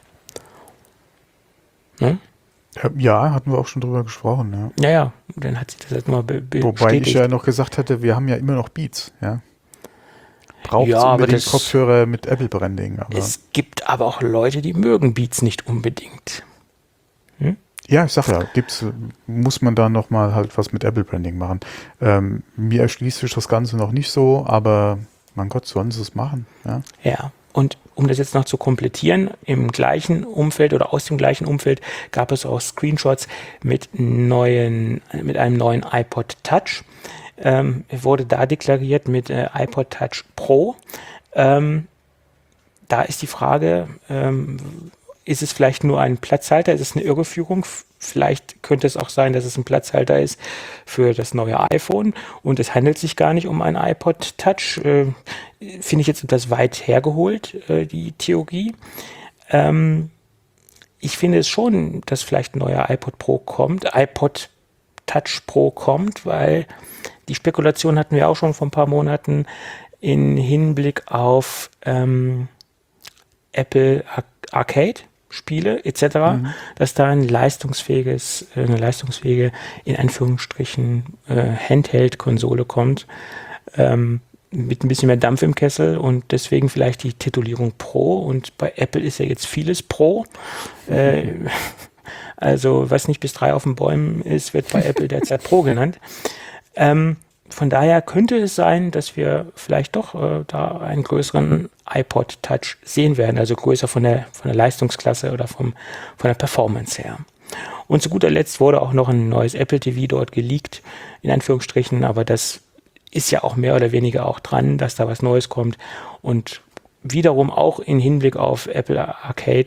Ne? Ja, hatten wir auch schon drüber gesprochen. Ja, ja, ja, dann hat sich das halt mal be- be- Wobei bestätigt. ich ja noch gesagt hatte, wir haben ja immer noch Beats, ja. Braucht Ja, unbedingt das, Kopfhörer mit Apple-Branding. Aber es gibt aber auch Leute, die mögen Beats nicht unbedingt. Hm? Ja, ich sag ja, gibt's, muss man da nochmal halt was mit Apple-Branding machen. Ähm, mir erschließt sich das Ganze noch nicht so, aber mein Gott, sollen sie es machen. Ja, ja. Und um das jetzt noch zu komplettieren, im gleichen Umfeld oder aus dem gleichen Umfeld gab es auch Screenshots mit, neuen, mit einem neuen iPod Touch. Ähm, wurde da deklariert mit äh, iPod Touch Pro. Ähm, da ist die Frage, ähm, ist es vielleicht nur ein Platzhalter? Ist es eine Irreführung? Vielleicht könnte es auch sein, dass es ein Platzhalter ist für das neue iPhone und es handelt sich gar nicht um ein iPod Touch. Äh, finde ich jetzt etwas weit hergeholt, äh, die Theorie. Ähm, ich finde es schon, dass vielleicht ein neuer iPod Pro kommt, iPod Touch Pro kommt, weil die Spekulation hatten wir auch schon vor ein paar Monaten in Hinblick auf ähm, Apple Arcade Spiele et cetera, mhm. dass da ein leistungsfähiges, eine leistungsfähige, in Anführungsstrichen, äh, Handheld-Konsole kommt, ähm, mit ein bisschen mehr Dampf im Kessel und deswegen vielleicht die Titulierung Pro, und bei Apple ist ja jetzt vieles Pro. Mhm. Äh, also was nicht bis drei auf den Bäumen ist, wird bei Apple derzeit Pro genannt. Ähm, von daher könnte es sein, dass wir vielleicht doch äh, da einen größeren iPod Touch sehen werden, also größer von der, von der Leistungsklasse oder vom, von der Performance her. Und zu guter Letzt wurde auch noch ein neues Apple T V dort geleakt, in Anführungsstrichen, aber das ist ja auch mehr oder weniger auch dran, dass da was Neues kommt und wiederum auch in Hinblick auf Apple Arcade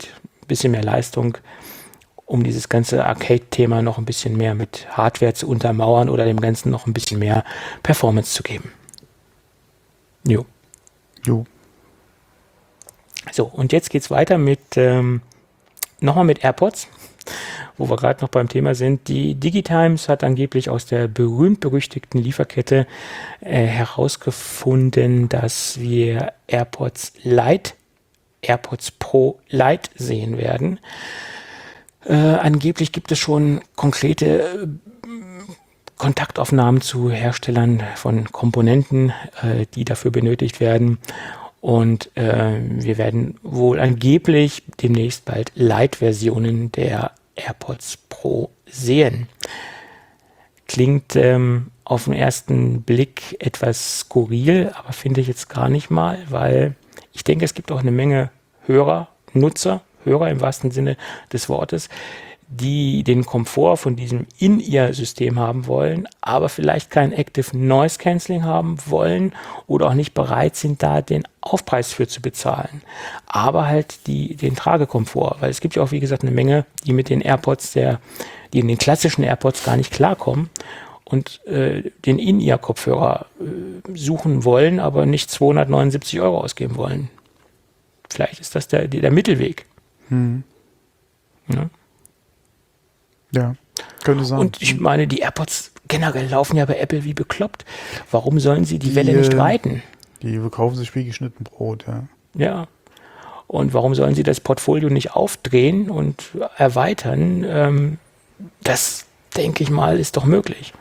ein bisschen mehr Leistung, um dieses ganze Arcade-Thema noch ein bisschen mehr mit Hardware zu untermauern oder dem Ganzen noch ein bisschen mehr Performance zu geben. Jo. Jo. So, und jetzt geht's weiter mit ähm, nochmal mit AirPods, wo wir gerade noch beim Thema sind. Die DigiTimes hat angeblich aus der berühmt-berüchtigten Lieferkette äh, herausgefunden, dass wir AirPods Lite, AirPods Pro Lite sehen werden. Äh, angeblich gibt es schon konkrete äh, Kontaktaufnahmen zu Herstellern von Komponenten, äh, die dafür benötigt werden. Und äh, wir werden wohl angeblich demnächst bald Lite-Versionen der AirPods Pro sehen. Klingt ähm, auf den ersten Blick etwas skurril, aber finde ich jetzt gar nicht mal, weil ich denke, es gibt auch eine Menge Hörer, Nutzer, Hörer im wahrsten Sinne des Wortes, die den Komfort von diesem In-Ear-System haben wollen, aber vielleicht kein Active Noise Cancelling haben wollen oder auch nicht bereit sind, da den Aufpreis für zu bezahlen. Aber halt die, den Tragekomfort, weil es gibt ja auch, wie gesagt, eine Menge, die mit den AirPods, der, die in den klassischen AirPods gar nicht klarkommen und äh, den In-Ear-Kopfhörer äh, suchen wollen, aber nicht zweihundertneunundsiebzig Euro ausgeben wollen. Vielleicht ist das der, der Mittelweg. Hm. Ja. Ja, könnte sein. Und ich meine, die AirPods generell laufen ja bei Apple wie bekloppt. Warum sollen sie die, die Welle nicht reiten? Die verkaufen sich wie geschnitten Brot, ja. Ja. Und warum sollen sie das Portfolio nicht aufdrehen und erweitern? Ähm, das, denke ich mal, ist doch möglich.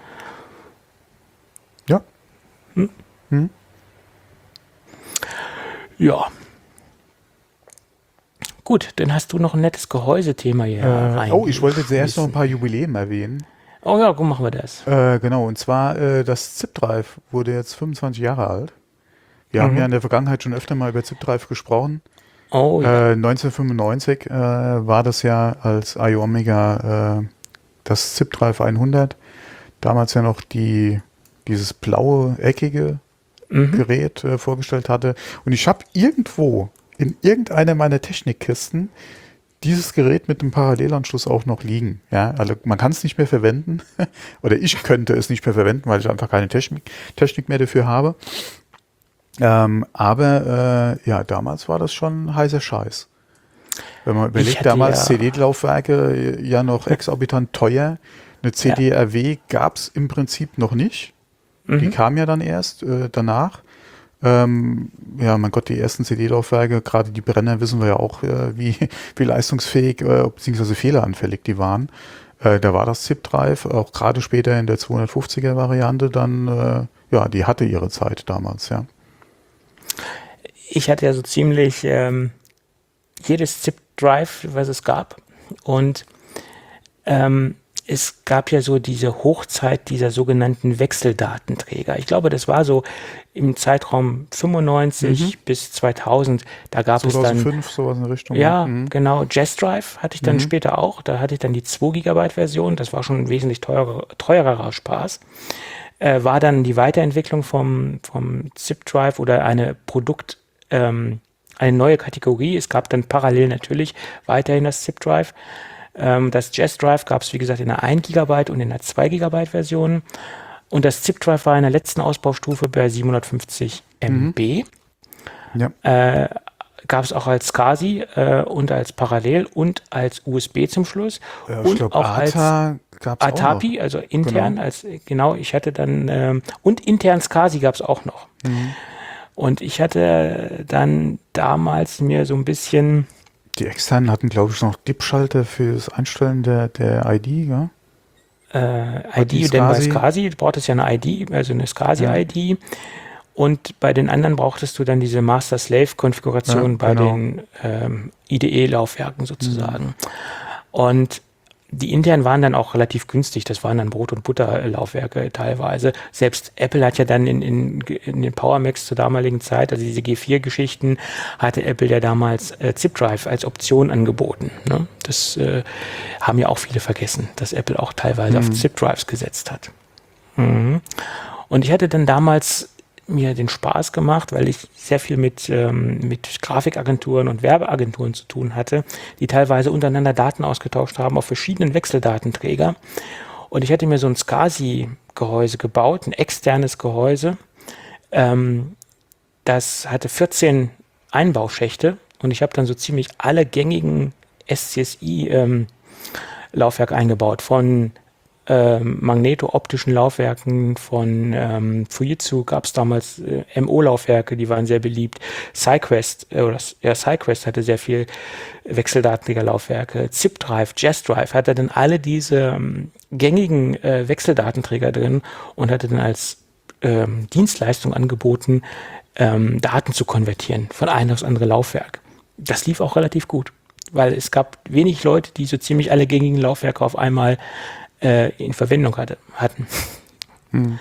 Ja. Hm? Hm? Ja. Gut, dann hast du noch ein nettes Gehäusethema hier äh, rein. Oh, ich wollte zuerst noch ein paar Jubiläen erwähnen. Oh ja, gut, machen wir das. Äh, genau, und zwar äh, das ZipDrive wurde jetzt fünfundzwanzig Jahre alt. Wir mhm. haben ja in der Vergangenheit schon öfter mal über ZipDrive gesprochen. Oh, ja. äh, neunzehnhundertfünfundneunzig äh, war das ja als I O Omega äh, das ZipDrive hundert. Damals ja noch die, dieses blaue, eckige mhm. Gerät äh, vorgestellt hatte. Und ich habe irgendwo in irgendeiner meiner Technikkisten dieses Gerät mit dem Parallelanschluss auch noch liegen. Ja, also man kann es nicht mehr verwenden oder ich könnte es nicht mehr verwenden, weil ich einfach keine Technik, Technik mehr dafür habe. Ähm, aber äh, ja, damals war das schon heißer Scheiß. Wenn man überlegt, damals ja C D-Laufwerke ja noch exorbitant teuer. Eine C D R W ja. gab es im Prinzip noch nicht. Mhm. Die kam ja dann erst äh, danach. Ähm, ja, mein Gott, die ersten C D-Laufwerke, gerade die Brenner, wissen wir ja auch, äh, wie, wie leistungsfähig äh, bzw. fehleranfällig die waren. Äh, da war das ZipDrive, auch gerade später in der zweihundertfünfziger Variante, dann, äh, ja, die hatte ihre Zeit damals, ja. Ich hatte ja so ziemlich ähm, jedes ZipDrive, was es gab. Und ähm, es gab ja so diese Hochzeit dieser sogenannten Wechseldatenträger. Ich glaube, das war so im Zeitraum fünfundneunzig mhm. bis zweitausend. Da gab zweitausendfünf, es dann sowas in der Richtung. Ja, mhm. genau. JazzDrive hatte ich dann mhm. später auch. Da hatte ich dann die zwei Gigabyte Version. Das war schon ein wesentlich teurer, teurerer Spaß. Äh, war dann die Weiterentwicklung vom, vom ZipDrive oder eine Produkt, ähm, eine neue Kategorie. Es gab dann parallel natürlich weiterhin das ZipDrive. Ähm, das JazzDrive gab es, wie gesagt, in der ein Gigabyte und in der zwei Gigabyte Version. Und das ZipDrive war in der letzten Ausbaustufe bei siebenhundertfünfzig Megabyte. Mhm. Ja. Äh, gab es auch als SCSI äh, und als Parallel und als U S B zum Schluss. Ja, und glaub, auch A T A als ATAPI, also intern, genau. als genau, ich hatte dann ähm, und intern SCSI gab es auch noch. Mhm. Und ich hatte dann damals mir so ein bisschen. Die externen hatten, glaube ich, noch D I P-Schalter für das Einstellen der, der I D, ja? Äh, I D, denn bei SCSI braucht es ja eine I D, also eine SCSI-I D. Ja. Und bei den anderen brauchtest du dann diese Master-Slave-Konfiguration ja, bei genau. den ähm, I D E-Laufwerken sozusagen. Mhm. Und die internen waren dann auch relativ günstig. Das waren dann Brot- und Butter-Laufwerke teilweise. Selbst Apple hat ja dann in, in, in den Power Macs zur damaligen Zeit, also diese G vier Geschichten, hatte Apple ja damals äh, ZipDrive als Option angeboten. Ne? Das äh, haben ja auch viele vergessen, dass Apple auch teilweise mhm. auf ZipDrives gesetzt hat. Mhm. Und ich hatte dann damals mir den Spaß gemacht, weil ich sehr viel mit, ähm, mit Grafikagenturen und Werbeagenturen zu tun hatte, die teilweise untereinander Daten ausgetauscht haben auf verschiedenen Wechseldatenträger. Und ich hatte mir so ein SCSI-Gehäuse gebaut, ein externes Gehäuse. Ähm, das hatte vierzehn Einbauschächte und ich habe dann so ziemlich alle gängigen S C S I-Laufwerke ähm, eingebaut, von ähm, magneto-optischen Laufwerken, von ähm, Fujitsu gab es damals äh, M O-Laufwerke, die waren sehr beliebt. SideQuest, äh, oder ja, SideQuest hatte sehr viel Wechseldatenträgerlaufwerke. Zip-Drive, Jazz-Drive hatte dann alle diese ähm, gängigen äh, Wechseldatenträger drin und hatte dann als ähm, Dienstleistung angeboten, ähm, Daten zu konvertieren von einem aufs andere Laufwerk. Das lief auch relativ gut, weil es gab wenig Leute, die so ziemlich alle gängigen Laufwerke auf einmal äh, in Verwendung hatte, hatten. Hm.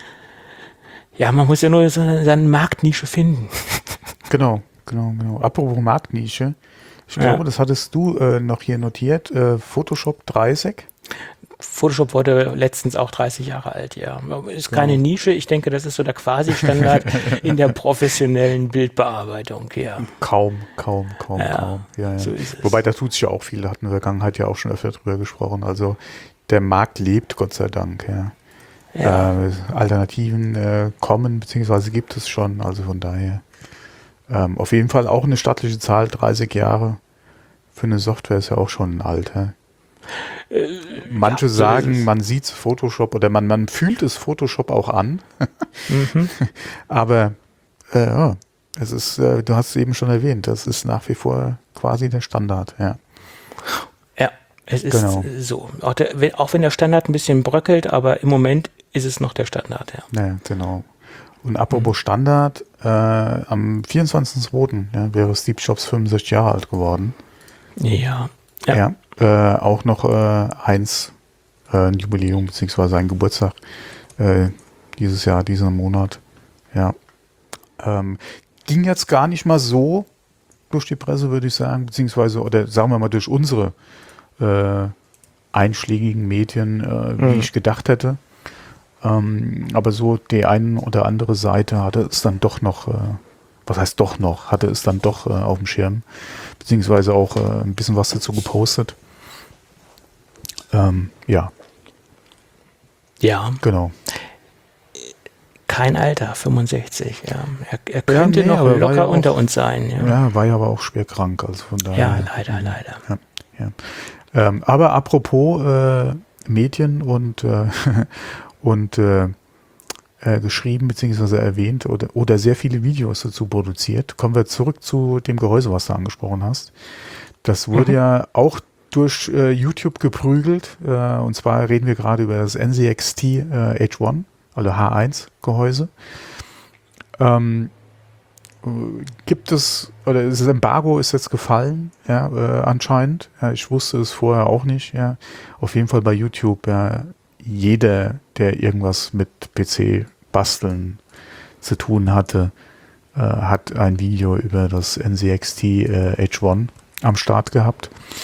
Ja, man muss ja nur so seine Marktnische finden. Genau, genau, genau. Apropos Marktnische, ich glaube, ja. das hattest du äh, noch hier notiert, äh, Photoshop dreißig. Photoshop wurde letztens auch dreißig Jahre alt, ja. Ist keine genau. Nische, ich denke, das ist so der Quasi-Standard in der professionellen Bildbearbeitung, ja. Kaum, kaum, kaum, ja, kaum. Ja, ja. So ist es. Wobei, da tut sich ja auch viel, da hatten wir in der Vergangenheit ja auch schon öfter drüber gesprochen. Also der Markt lebt, Gott sei Dank, ja. ja. Äh, Alternativen äh, kommen, beziehungsweise gibt es schon, also von daher. Ähm, auf jeden Fall auch eine stattliche Zahl, dreißig Jahre. Für eine Software ist ja auch schon ein Alter. Äh, Manche ja, so sagen, man sieht Photoshop oder man, man fühlt es Photoshop auch an. mhm. Aber äh, ja, es ist, äh, du hast es eben schon erwähnt, das ist nach wie vor quasi der Standard. Ja, ja es ist genau. so. Auch, der, auch wenn der Standard ein bisschen bröckelt, aber im Moment ist es noch der Standard. Ja, ja genau. Und apropos mhm. Standard, äh, am vierundzwanzigsten zweiten Ja, wäre Steve Jobs fünfundsechzig Jahre alt geworden. Ja. Ja, ja äh, auch noch äh, eins, äh, ein Jubiläum, beziehungsweise ein Geburtstag äh, dieses Jahr, diesen Monat. Ja. Ähm, ging jetzt gar nicht mal so durch die Presse, würde ich sagen, beziehungsweise, oder sagen wir mal durch unsere äh, einschlägigen Medien, äh, wie mhm. ich gedacht hätte. Ähm, aber so die eine oder andere Seite hatte es dann doch noch, äh, was heißt doch noch, hatte es dann doch äh, auf dem Schirm, beziehungsweise auch äh, ein bisschen was dazu gepostet. Ähm, ja. Ja. Genau. Kein Alter, fünfundsechzig, ja. Er, er könnte ja, nee, noch locker ja unter auch, uns sein. Ja. ja, war ja aber auch schwer krank, also von daher. Ja, leider, leider. Ja, ja. Ähm, aber apropos äh, Medien und äh, und äh, äh, geschrieben bzw. erwähnt oder, oder sehr viele Videos dazu produziert. Kommen wir zurück zu dem Gehäuse, was du angesprochen hast. Das wurde mhm. ja auch durch äh, YouTube geprügelt. Äh, und zwar reden wir gerade über das N Z X T äh, H eins, also H eins Gehäuse. Ähm, gibt es, oder das Embargo ist jetzt gefallen, ja, äh, anscheinend. Ja, ich wusste es vorher auch nicht. Ja. Auf jeden Fall bei YouTube, ja, jeder, der irgendwas mit P C basteln zu tun hatte, äh, hat ein Video über das N Z X T äh, H eins am Start gehabt.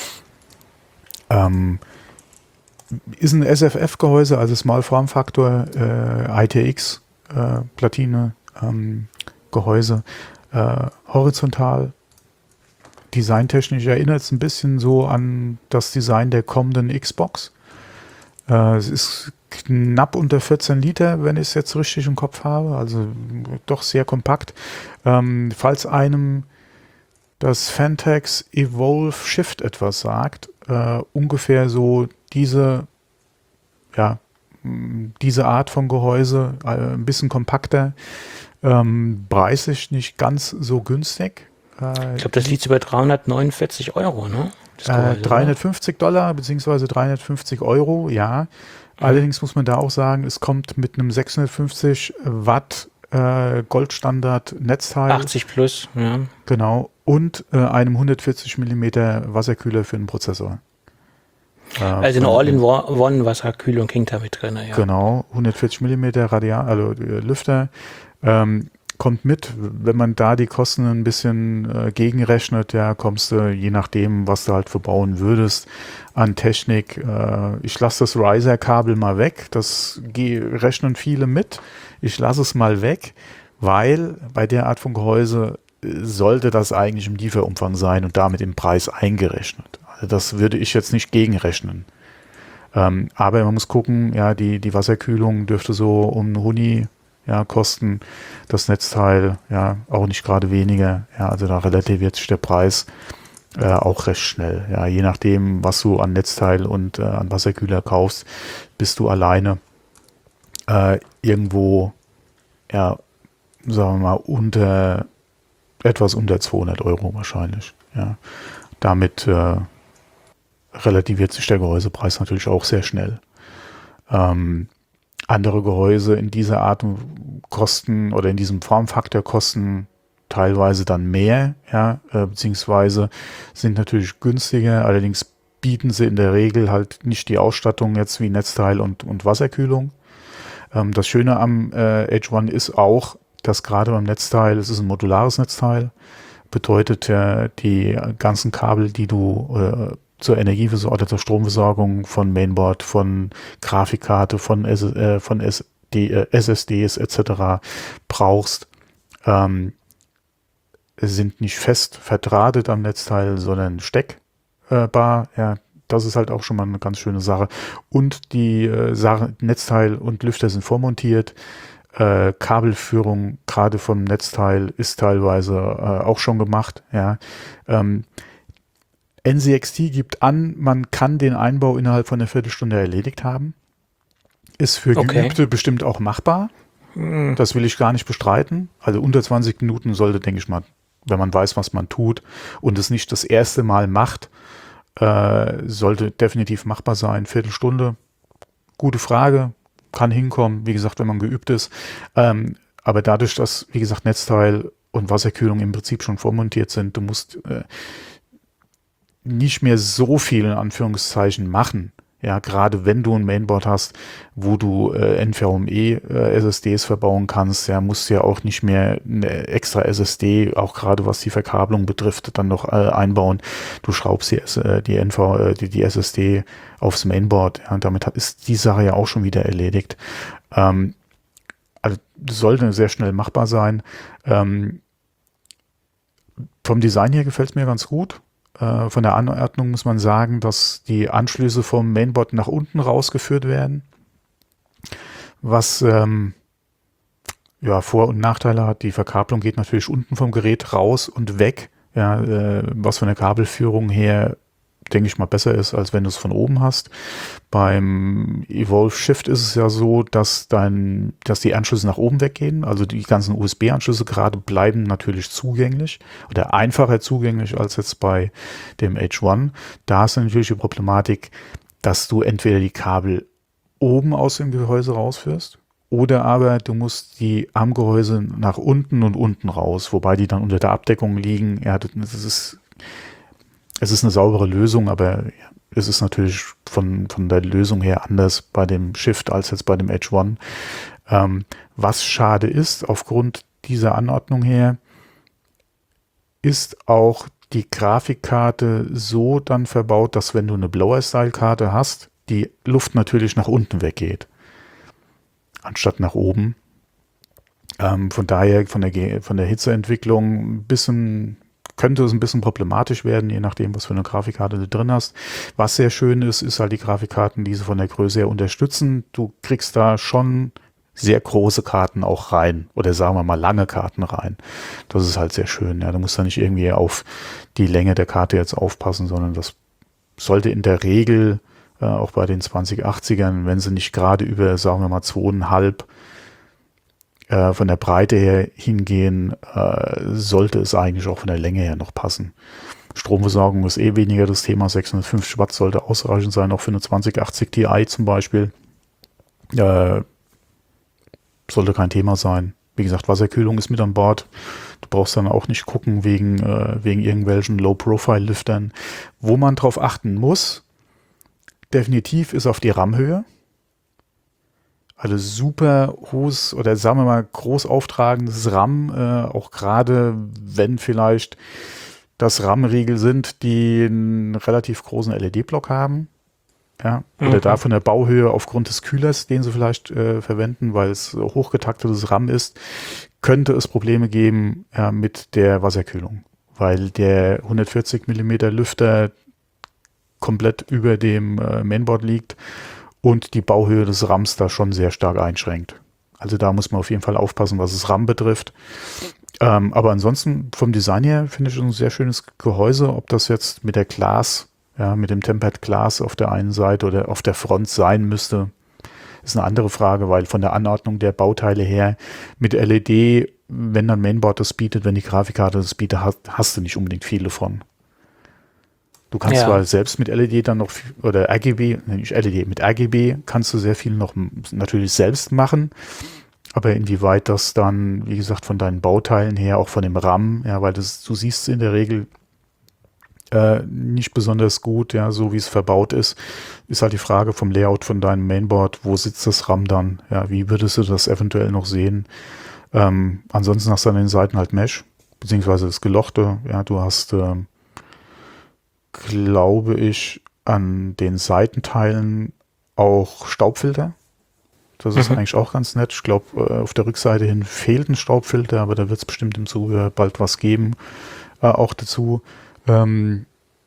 Ähm, ist ein S F F-Gehäuse, also Small Form Factor äh, I T X äh, Platine ähm, Gehäuse, äh, horizontal, designtechnisch erinnert es ein bisschen so an das Design der kommenden Xbox. Äh, es ist knapp unter vierzehn Liter, wenn ich es jetzt richtig im Kopf habe, also doch sehr kompakt. Ähm, falls einem das Fantex Evolve Shift etwas sagt, äh, ungefähr so diese, ja, diese Art von Gehäuse, äh, ein bisschen kompakter, ähm, preislich nicht ganz so günstig. Äh, ich glaube, das liegt über dreihundertneunundvierzig Euro, ne? Äh, dreihundertfünfzig Dollar beziehungsweise dreihundertfünfzig Euro, ja. Mhm. Allerdings muss man da auch sagen, es kommt mit einem sechshundertfünfzig Watt äh, Goldstandard Netzteil. achtzig plus, ja. Genau. Und äh, einem hundertvierzig Millimeter Wasserkühler für den Prozessor. Äh, also eine All-in-One Wasserkühlung hängt da mit drin, ja. Genau, hundertvierzig Millimeter Radial, also äh, Lüfter. Ähm, kommt mit, wenn man da die Kosten ein bisschen äh, gegenrechnet, ja, kommst du, je nachdem, was du halt verbauen würdest, an Technik. Äh, ich lasse das Riser-Kabel mal weg, das rechnen viele mit. Ich lasse es mal weg. weil bei der Art von Gehäuse sollte das eigentlich im Lieferumfang sein und damit im Preis eingerechnet. Also das würde ich jetzt nicht gegenrechnen. Ähm, aber man muss gucken, ja, die, die Wasserkühlung dürfte so um einen Huni ja, kosten, das Netzteil ja auch nicht gerade weniger. Ja, also da relativiert sich der Preis äh, auch recht schnell. Ja, je nachdem, was du an Netzteil und äh, an Wasserkühler kaufst, bist du alleine äh, irgendwo, ja, sagen wir mal, unter etwas unter zweihundert Euro wahrscheinlich. Ja, damit äh, relativiert sich der Gehäusepreis natürlich auch sehr schnell. Ähm, andere Gehäuse in dieser Art kosten oder in diesem Formfaktor kosten teilweise dann mehr, ja, äh, beziehungsweise sind natürlich günstiger, allerdings bieten sie in der Regel halt nicht die Ausstattung jetzt wie Netzteil und, und Wasserkühlung. Ähm, das Schöne am äh, H eins ist auch, dass gerade beim Netzteil, es ist ein modulares Netzteil, bedeutet äh, die ganzen Kabel, die du äh, zur Energieversorgung oder zur Stromversorgung von Mainboard, von Grafikkarte, von, S äh, von S D, äh, S S Ds et cetera brauchst, ähm, sind nicht fest verdrahtet am Netzteil, sondern steckbar. Ja, das ist halt auch schon mal eine ganz schöne Sache. Und die äh, Sache, Netzteil und Lüfter sind vormontiert. Äh, Kabelführung gerade vom Netzteil ist teilweise äh, auch schon gemacht. Ja. Ähm, N C X T gibt an, man kann den Einbau innerhalb von einer Viertelstunde erledigt haben. Ist für Okay. Geübte bestimmt auch machbar. Hm. Das will ich gar nicht bestreiten. Also unter zwanzig Minuten sollte, denke ich mal, wenn man weiß, was man tut und es nicht das erste Mal macht, äh, sollte definitiv machbar sein. Viertelstunde, gute Frage, kann hinkommen, wie gesagt, wenn man geübt ist. Ähm, aber dadurch, dass, wie gesagt, Netzteil und Wasserkühlung im Prinzip schon vormontiert sind, du musst äh, nicht mehr so viel in Anführungszeichen machen. Ja, gerade wenn du ein Mainboard hast, wo du äh, N V M E äh, S S Ds verbauen kannst, ja, musst du ja auch nicht mehr eine extra S S D, auch gerade was die Verkabelung betrifft, dann noch äh, einbauen. Du schraubst die, äh, die, N V, äh, die, die S S D aufs Mainboard, ja, und damit hat, ist die Sache ja auch schon wieder erledigt. Ähm, also sollte sehr schnell machbar sein. Ähm, vom Design her gefällt es mir ganz gut. Von der Anordnung muss man sagen, dass die Anschlüsse vom Mainboard nach unten rausgeführt werden, was ähm, ja, Vor- und Nachteile hat. Die Verkabelung geht natürlich unten vom Gerät raus und weg, ja, äh, was von der Kabelführung her, denke ich mal, besser ist, als wenn du es von oben hast. Beim Evolve Shift ist es ja so, dass dein, dass die Anschlüsse nach oben weggehen, also die ganzen U S B-Anschlüsse gerade bleiben natürlich zugänglich oder einfacher zugänglich als jetzt bei dem H eins. Da ist natürlich die Problematik, dass du entweder die Kabel oben aus dem Gehäuse rausführst oder aber du musst die am Gehäuse nach unten und unten raus, wobei die dann unter der Abdeckung liegen. Ja, das ist Es ist eine saubere Lösung, aber es ist natürlich von, von der Lösung her anders bei dem Shift als jetzt bei dem H eins. Ähm, was schade ist, aufgrund dieser Anordnung her, ist auch die Grafikkarte so dann verbaut, dass wenn du eine Blower-Style-Karte hast, die Luft natürlich nach unten weggeht, anstatt nach oben. Ähm, von daher von der, von der Hitzeentwicklung ein bisschen könnte es ein bisschen problematisch werden, je nachdem, was für eine Grafikkarte du drin hast. Was sehr schön ist, ist halt die Grafikkarten, die sie von der Größe her unterstützen. Du kriegst da schon sehr große Karten auch rein oder sagen wir mal lange Karten rein. Das ist halt sehr schön. Ja, du musst da nicht irgendwie auf die Länge der Karte jetzt aufpassen, sondern das sollte in der Regel äh, auch bei den zwanzig achtzigern, wenn sie nicht gerade über, sagen wir mal, zweieinhalb Äh, von der Breite her hingehen, äh, sollte es eigentlich auch von der Länge her noch passen. Stromversorgung ist eh weniger das Thema. sechshundertfünfzig Watt sollte ausreichend sein, auch für eine zwanzig achtzig Ti zum Beispiel. Äh, sollte kein Thema sein. Wie gesagt, Wasserkühlung ist mit an Bord. Du brauchst dann auch nicht gucken wegen, äh, wegen irgendwelchen Low-Profile-Lüftern. Wo man drauf achten muss, definitiv ist auf die RAM-Höhe. Also super hohes oder sagen wir mal groß auftragendes RAM, äh, auch gerade wenn vielleicht das RAM-Riegel sind, die einen relativ großen L E D-Block haben. Ja, oder mhm. da von der Bauhöhe aufgrund des Kühlers, den sie vielleicht äh, verwenden, weil es hochgetaktetes RAM ist, könnte es Probleme geben ja, mit der Wasserkühlung, weil der hundertvierzig Millimeter Lüfter komplett über dem äh, Mainboard liegt und die Bauhöhe des Rams da schon sehr stark einschränkt. Also da muss man auf jeden Fall aufpassen, was das RAM betrifft. Ähm, aber ansonsten vom Design her finde ich ein sehr schönes Gehäuse, ob das jetzt mit der Glas, ja, mit dem Tempered Glas auf der einen Seite oder auf der Front sein müsste, ist eine andere Frage, weil von der Anordnung der Bauteile her mit L E D, wenn dann Mainboard das bietet, wenn die Grafikkarte das bietet, hast, hast du nicht unbedingt viele von. Du kannst Ja. zwar selbst mit L E D dann noch, oder R G B, nee, nicht L E D, mit R G B kannst du sehr viel noch natürlich selbst machen, aber inwieweit das dann, wie gesagt, von deinen Bauteilen her, auch von dem RAM, ja, weil das, du siehst es in der Regel äh, nicht besonders gut, ja, so wie es verbaut ist, ist halt die Frage vom Layout von deinem Mainboard, wo sitzt das RAM dann, ja, wie würdest du das eventuell noch sehen? Ähm, ansonsten hast du an den Seiten halt Mesh, beziehungsweise das Gelochte, ja, du hast, ähm, glaube ich, an den Seitenteilen auch Staubfilter. Das ist Mhm. eigentlich auch ganz nett. Ich glaube, auf der Rückseite hin fehlt ein Staubfilter, aber da wird es bestimmt im Zubehör bald was geben. Äh, auch dazu. Ähm,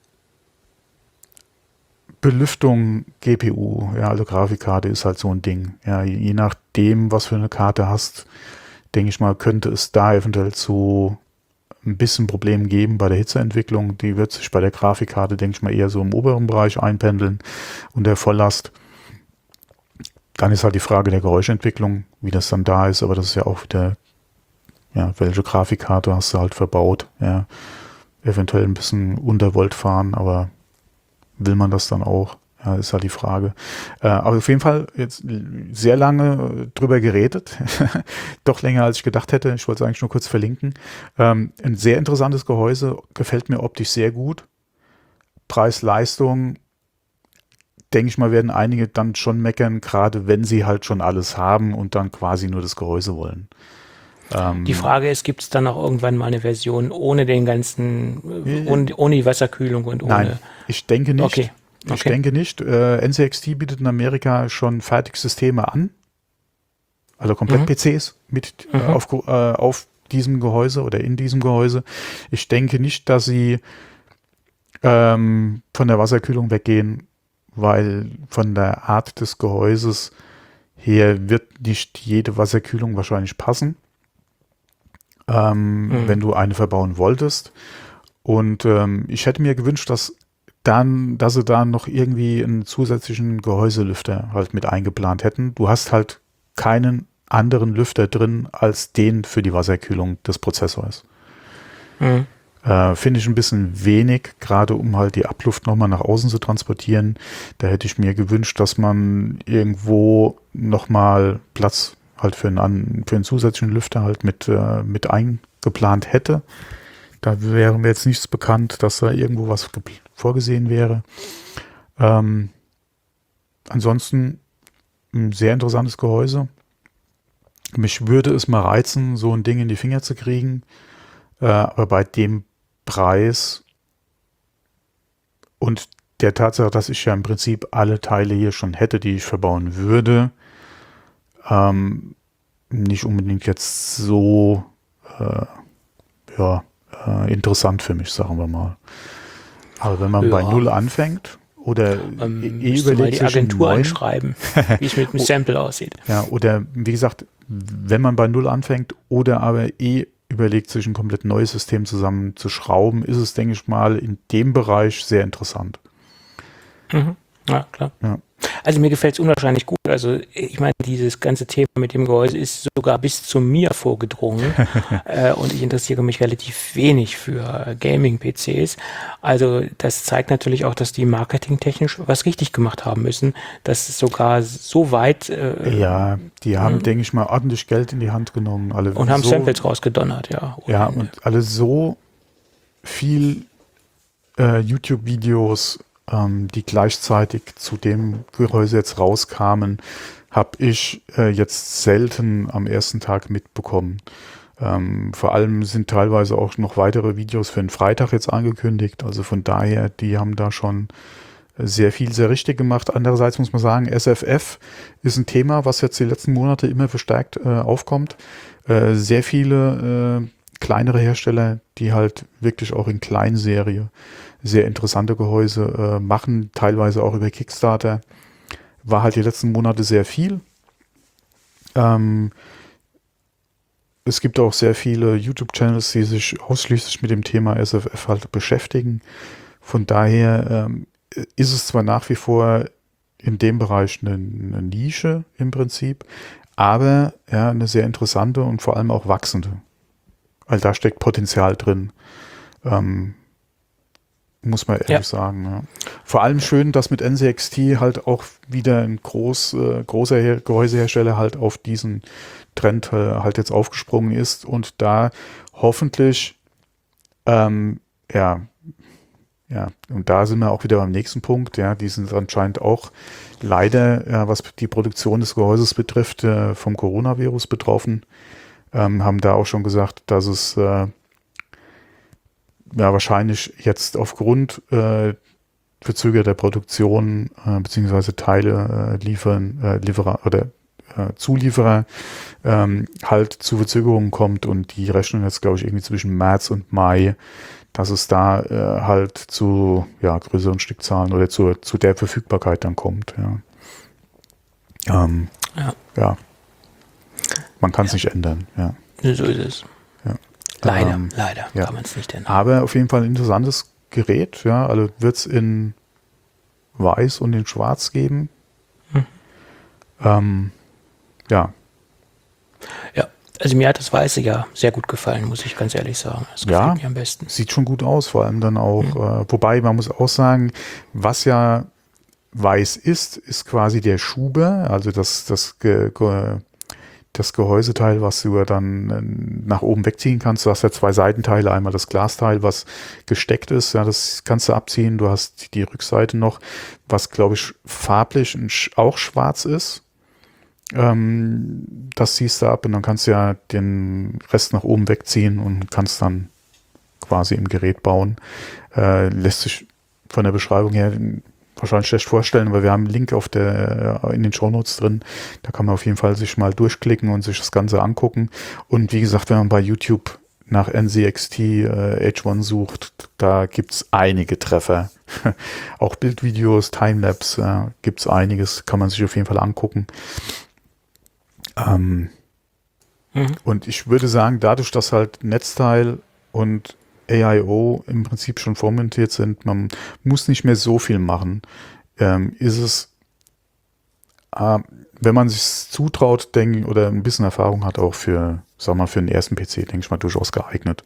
Belüftung, G P U, ja, also Grafikkarte ist halt so ein Ding. Ja, je, je nachdem, was für eine Karte hast, denke ich mal, könnte es da eventuell zu ein bisschen Problem geben bei der Hitzeentwicklung. Die wird sich bei der Grafikkarte, denke ich mal, eher so im oberen Bereich einpendeln und der Volllast. Dann ist halt die Frage der Geräuschentwicklung, wie das dann da ist, aber das ist ja auch wieder, ja, welche Grafikkarte hast du halt verbaut, ja, eventuell ein bisschen unter Volt fahren, aber will man das dann auch? Ja, ist halt die Frage. Äh, aber auf jeden Fall jetzt sehr lange drüber geredet. Doch länger, als ich gedacht hätte. Ich wollte es eigentlich nur kurz verlinken. Ähm, ein sehr interessantes Gehäuse. Gefällt mir optisch sehr gut. Preis-Leistung, denke ich mal, werden einige dann schon meckern, gerade wenn sie halt schon alles haben und dann quasi nur das Gehäuse wollen. Ähm, Die Frage ist, gibt es dann auch irgendwann mal eine Version ohne den ganzen, äh, ohne, ohne die Wasserkühlung und ohne... Nein, ich denke nicht. Okay. Ich Okay. denke nicht. Äh, N C X T bietet in Amerika schon Fertigsysteme an. Also komplett Mhm. P Cs mit äh, Mhm. auf, Ge- äh, auf diesem Gehäuse oder in diesem Gehäuse. Ich denke nicht, dass sie ähm, von der Wasserkühlung weggehen, weil von der Art des Gehäuses her wird nicht jede Wasserkühlung wahrscheinlich passen, ähm, Mhm. wenn du eine verbauen wolltest. Und ähm, ich hätte mir gewünscht, dass dann, dass sie da noch irgendwie einen zusätzlichen Gehäuselüfter halt mit eingeplant hätten. Du hast halt keinen anderen Lüfter drin als den für die Wasserkühlung des Prozessors. Mhm. Äh, finde ich ein bisschen wenig, gerade um halt die Abluft nochmal nach außen zu transportieren. Da hätte ich mir gewünscht, dass man irgendwo nochmal Platz halt für einen, an- für einen zusätzlichen Lüfter halt mit, äh, mit eingeplant hätte. Da wäre mir jetzt nichts bekannt, dass da irgendwo was gepl- vorgesehen wäre. Ähm, ansonsten ein sehr interessantes Gehäuse. Mich würde es mal reizen, so ein Ding in die Finger zu kriegen. Äh, aber bei dem Preis und der Tatsache, dass ich ja im Prinzip alle Teile hier schon hätte, die ich verbauen würde, ähm, nicht unbedingt jetzt so äh, ja, äh, interessant für mich, sagen wir mal. Aber wenn man Ja. bei Null anfängt oder Ähm, eh müsste mal überlegt die zwischen Agentur neun, anschreiben, wie es mit dem Sample aussieht. ja, oder wie gesagt, wenn man bei Null anfängt oder aber eh überlegt, sich ein komplett neues System zusammenzuschrauben, ist es, denke ich mal, in dem Bereich sehr interessant. Mhm. Ja, klar. Ja. Also mir gefällt es unwahrscheinlich gut. Also ich meine, dieses ganze Thema mit dem Gehäuse ist sogar bis zu mir vorgedrungen äh, und ich interessiere mich relativ wenig für äh, Gaming-P Cs. Also das zeigt natürlich auch, dass die marketingtechnisch was richtig gemacht haben müssen, dass es sogar so weit äh, Ja, die haben, Mhm. denke ich mal, ordentlich Geld in die Hand genommen. Alle und haben so, Samples rausgedonnert, ja. Ja, Ohne Ende. und alle so viel äh, YouTube-Videos, ähm, die gleichzeitig zu dem Gehäuse jetzt rauskamen, habe ich äh, jetzt selten am ersten Tag mitbekommen. Ähm, vor allem sind teilweise auch noch weitere Videos für den Freitag jetzt angekündigt. Also von daher, die haben da schon sehr viel, sehr richtig gemacht. Andererseits muss man sagen, S F F ist ein Thema, was jetzt die letzten Monate immer verstärkt äh, aufkommt. Äh, sehr viele äh, kleinere Hersteller, die halt wirklich auch in Kleinserie sehr interessante Gehäuse äh, machen, teilweise auch über Kickstarter. War halt die letzten Monate sehr viel. Ähm, es gibt auch sehr viele YouTube-Channels, die sich ausschließlich mit dem Thema S F F halt beschäftigen. Von daher ähm, ist es zwar nach wie vor in dem Bereich eine, eine Nische im Prinzip, aber ja, eine sehr interessante und vor allem auch wachsende. Weil da steckt Potenzial drin. Ähm, muss man ehrlich ja. sagen. Ja. Vor allem schön, dass mit N C X T halt auch wieder ein groß, äh, großer Her- Gehäusehersteller halt auf diesen Trend äh, halt jetzt aufgesprungen ist und da hoffentlich ähm, ja, ja, und da sind wir auch wieder beim nächsten Punkt, ja, die sind anscheinend auch leider, ja, was die Produktion des Gehäuses betrifft, äh, vom Coronavirus betroffen, ähm, haben da auch schon gesagt, dass es äh, ja wahrscheinlich jetzt aufgrund äh, verzögerter Produktion äh, beziehungsweise Teile äh, liefern, äh, Lieferer oder äh, Zulieferer ähm, halt zu Verzögerungen kommt und die rechnen jetzt, glaube ich, irgendwie zwischen März und Mai, dass es da äh, halt zu ja, größeren Stückzahlen oder zu, zu der Verfügbarkeit dann kommt. Ja, ähm, ja. ja. Man kann es ja. nicht ändern. Ja. So ist es. Ja. Leider, ähm, leider ja. kann man es nicht ändern. Aber auf jeden Fall ein interessantes Gerät. Ja, also wird es in Weiß und in Schwarz geben. Hm. Ähm, ja. Ja. Also mir hat das Weiße ja sehr gut gefallen, muss ich ganz ehrlich sagen. Das gefällt ja, mir am besten. Sieht schon gut aus, vor allem dann auch, Mhm. äh, wobei man muss auch sagen, was ja weiß ist, ist quasi der Schuber, also das, das, Ge Ge das Gehäuseteil, was du ja dann äh, nach oben wegziehen kannst. Du hast ja zwei Seitenteile, einmal das Glasteil, was gesteckt ist, ja, das kannst du abziehen. Du hast die Rückseite noch, was glaube ich farblich auch schwarz ist. Ähm, das ziehst du ab und dann kannst du ja den Rest nach oben wegziehen und kannst dann quasi im Gerät bauen. Äh, lässt sich von der Beschreibung her wahrscheinlich schlecht vorstellen, weil wir haben einen Link auf der, in den Shownotes drin. Da kann man auf jeden Fall sich mal durchklicken und sich das Ganze angucken. Und wie gesagt, wenn man bei YouTube nach N C X T äh, H eins sucht, da gibt's einige Treffer. Auch Bildvideos, Timelapse, äh, gibt's einiges, kann man sich auf jeden Fall angucken. Ähm, mhm. Und ich würde sagen, dadurch, dass halt Netzteil und A I O im Prinzip schon vormontiert sind, man muss nicht mehr so viel machen, ähm, ist es, äh, wenn man sich zutraut, denke oder ein bisschen Erfahrung hat, auch für, sag mal, für den ersten P C, denke ich mal, durchaus geeignet.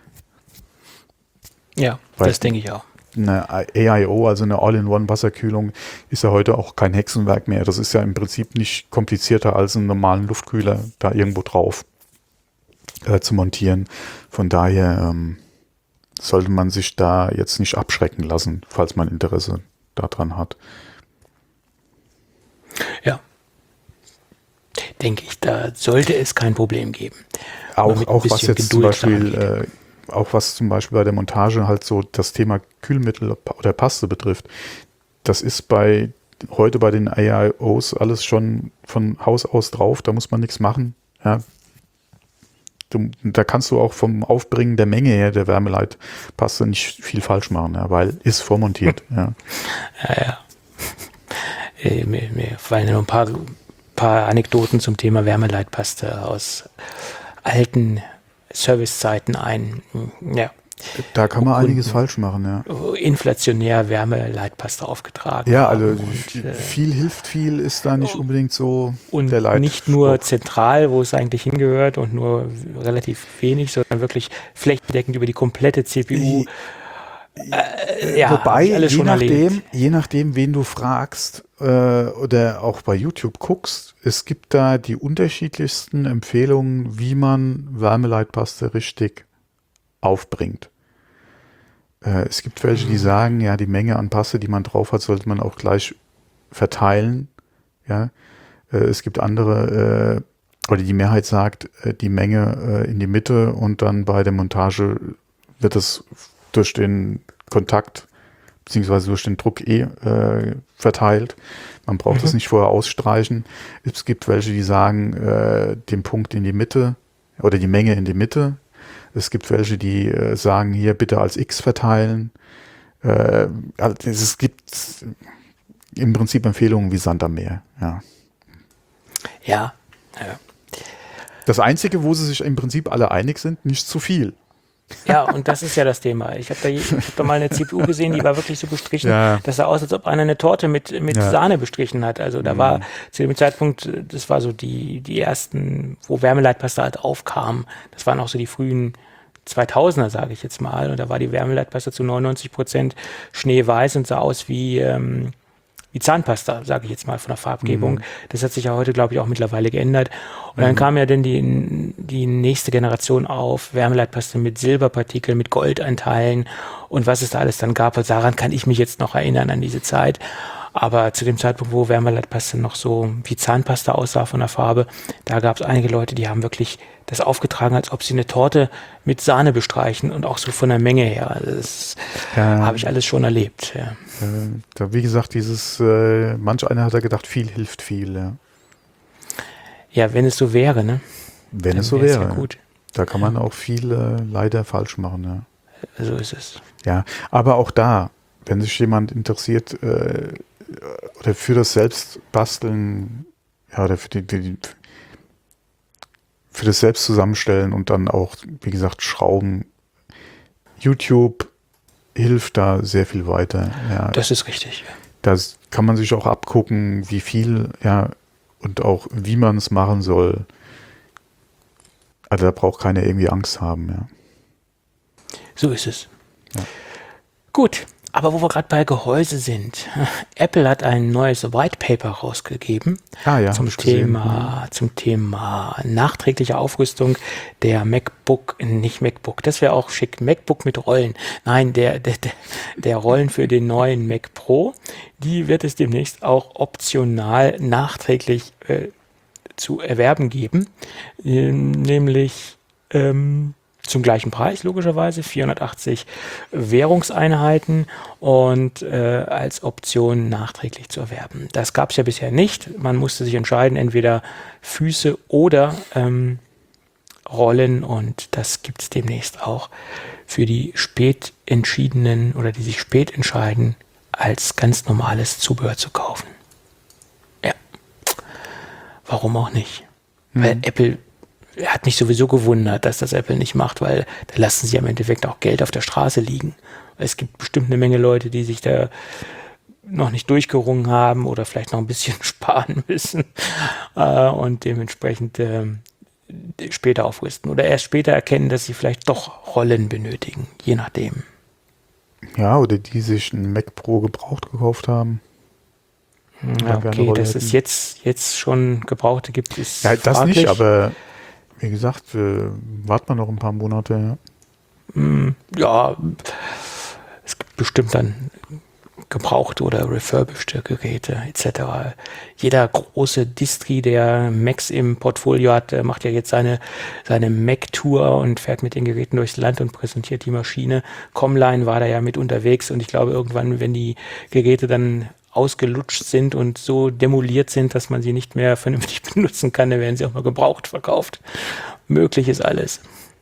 Ja, Weil das denke ich auch. Eine A I O, also eine All-in-One-Wasserkühlung, ist ja heute auch kein Hexenwerk mehr. Das ist ja im Prinzip nicht komplizierter als einen normalen Luftkühler da irgendwo drauf äh, zu montieren. Von daher ähm, sollte man sich da jetzt nicht abschrecken lassen, falls man Interesse daran hat. Ja, denke ich, da sollte es kein Problem geben. Auch, auch was jetzt zum Beispiel, äh, auch was zum Beispiel bei der Montage halt so das Thema Kühlmittel oder Paste betrifft, das ist bei heute bei den A I Os alles schon von Haus aus drauf, da muss man nichts machen. Ja. Du, da kannst du auch vom Aufbringen der Menge her der Wärmeleitpaste nicht viel falsch machen, ja, weil ist vormontiert. Ja, ja. ja. Äh, mir, mir fallen noch ein paar, paar Anekdoten zum Thema Wärmeleitpaste aus alten Servicezeiten ein. Ja. Da kann man einiges falsch machen, ja. Inflationär Wärmeleitpaste aufgetragen. Ja, also und, äh, viel hilft viel, ist da nicht unbedingt so und der Leitspruch. Nicht nur zentral, wo es eigentlich hingehört und nur relativ wenig, sondern wirklich flächendeckend über die komplette C P U. Äh, ja, Wobei, je nachdem, erlebt. je nachdem, wen du fragst äh, oder auch bei YouTube guckst, es gibt da die unterschiedlichsten Empfehlungen, wie man Wärmeleitpaste richtig aufbringt. Äh, es gibt welche, die sagen, ja, die Menge an Paste, die man drauf hat, sollte man auch gleich verteilen. Ja, äh, es gibt andere, äh, oder die Mehrheit sagt, äh, die Menge äh, in die Mitte und dann bei der Montage wird es durch den Kontakt beziehungsweise durch den Druck eh äh, verteilt. Man braucht es mhm. nicht vorher ausstreichen. Es gibt welche, die sagen, äh, den Punkt in die Mitte oder die Menge in die Mitte. Es gibt welche, die äh, sagen, hier bitte als X verteilen. Äh, also es gibt im Prinzip Empfehlungen wie Sand am Meer. Ja. Ja. ja. Das Einzige, wo sie sich im Prinzip alle einig sind, nicht zu viel. Ja, und das ist ja das Thema. Ich habe da, ich hab da mal eine C P U gesehen, die war wirklich so bestrichen, ja. das sah aus, als ob einer eine Torte mit, mit ja. Sahne bestrichen hat. Also da mhm. war zu dem Zeitpunkt, das war so die, die ersten, wo Wärmeleitpasta halt aufkam. Das waren auch so die frühen zweitausender, sage ich jetzt mal. Und da war die Wärmeleitpasta zu neunundneunzig Prozent schneeweiß und sah aus wie, ähm, wie Zahnpasta, sage ich jetzt mal, von der Farbgebung. Mhm. Das hat sich ja heute, glaube ich, auch mittlerweile geändert. Und dann mhm. kam ja dann die, die nächste Generation auf, Wärmeleitpaste mit Silberpartikeln, mit Goldanteilen und was es da alles dann gab. Also daran kann ich mich jetzt noch erinnern, an diese Zeit. Aber zu dem Zeitpunkt, wo Wärmeleitpaste noch so wie Zahnpasta aussah von der Farbe, da gab es einige Leute, die haben wirklich das aufgetragen, als ob sie eine Torte mit Sahne bestreichen und auch so von der Menge her. Also das ja. habe ich alles schon erlebt. Ja. Äh, da, wie gesagt, dieses, äh, manch einer hat da gedacht, viel hilft viel. Ja, ja wenn es so wäre, ne? Wenn Dann es so wäre. Ja gut. Da kann man auch viel äh, leider falsch machen. Ja. So ist es. Ja, aber auch da, wenn sich jemand interessiert äh, oder für das Selbstbasteln, ja, oder für die, die für das Selbstzusammenstellen und dann auch, wie gesagt, Schrauben. YouTube hilft da sehr viel weiter. Ja. Das ist richtig. Da kann man sich auch abgucken, wie viel, ja, und auch wie man es machen soll. Also da braucht keiner irgendwie Angst haben, ja. So ist es. Ja. Gut. Aber wo wir gerade bei Gehäuse sind, Apple hat ein neues White Paper rausgegeben ah, ja, zum Thema, zum Thema nachträgliche Aufrüstung der MacBook, nicht MacBook, das wäre auch schick, MacBook mit Rollen. Nein, der, der, der Rollen für den neuen Mac Pro, die wird es demnächst auch optional nachträglich äh, zu erwerben geben, ähm, nämlich ähm, zum gleichen Preis, logischerweise, vierhundertachtzig Währungseinheiten und äh, als Option nachträglich zu erwerben. Das gab es ja bisher nicht. Man musste sich entscheiden, entweder Füße oder ähm, Rollen und das gibt es demnächst auch für die spät entschiedenen oder die sich spät entscheiden, als ganz normales Zubehör zu kaufen. Ja. Warum auch nicht? Mhm. Weil Apple hat mich sowieso gewundert, dass das Apple nicht macht, weil da lassen sie im Endeffekt auch Geld auf der Straße liegen. Es gibt bestimmt eine Menge Leute, die sich da noch nicht durchgerungen haben oder vielleicht noch ein bisschen sparen müssen äh, und dementsprechend äh, später aufrüsten oder erst später erkennen, dass sie vielleicht doch Rollen benötigen, je nachdem. Ja, oder die sich einen Mac Pro gebraucht gekauft haben. Ja, okay, dass es jetzt, jetzt schon Gebrauchte gibt, ist ja, das fraglich. nicht, aber wie gesagt, äh, warten wir noch ein paar Monate. Ja. Mm, ja, es gibt bestimmt dann gebrauchte oder refurbished Geräte et cetera. Jeder große Distri, der Macs im Portfolio hat, macht ja jetzt seine, seine Mac-Tour und fährt mit den Geräten durchs Land und präsentiert die Maschine. Comline war da ja mit unterwegs und ich glaube irgendwann, wenn die Geräte dann ausgelutscht sind und so demoliert sind, dass man sie nicht mehr vernünftig benutzen kann, dann werden sie auch mal gebraucht verkauft. Möglich ist alles.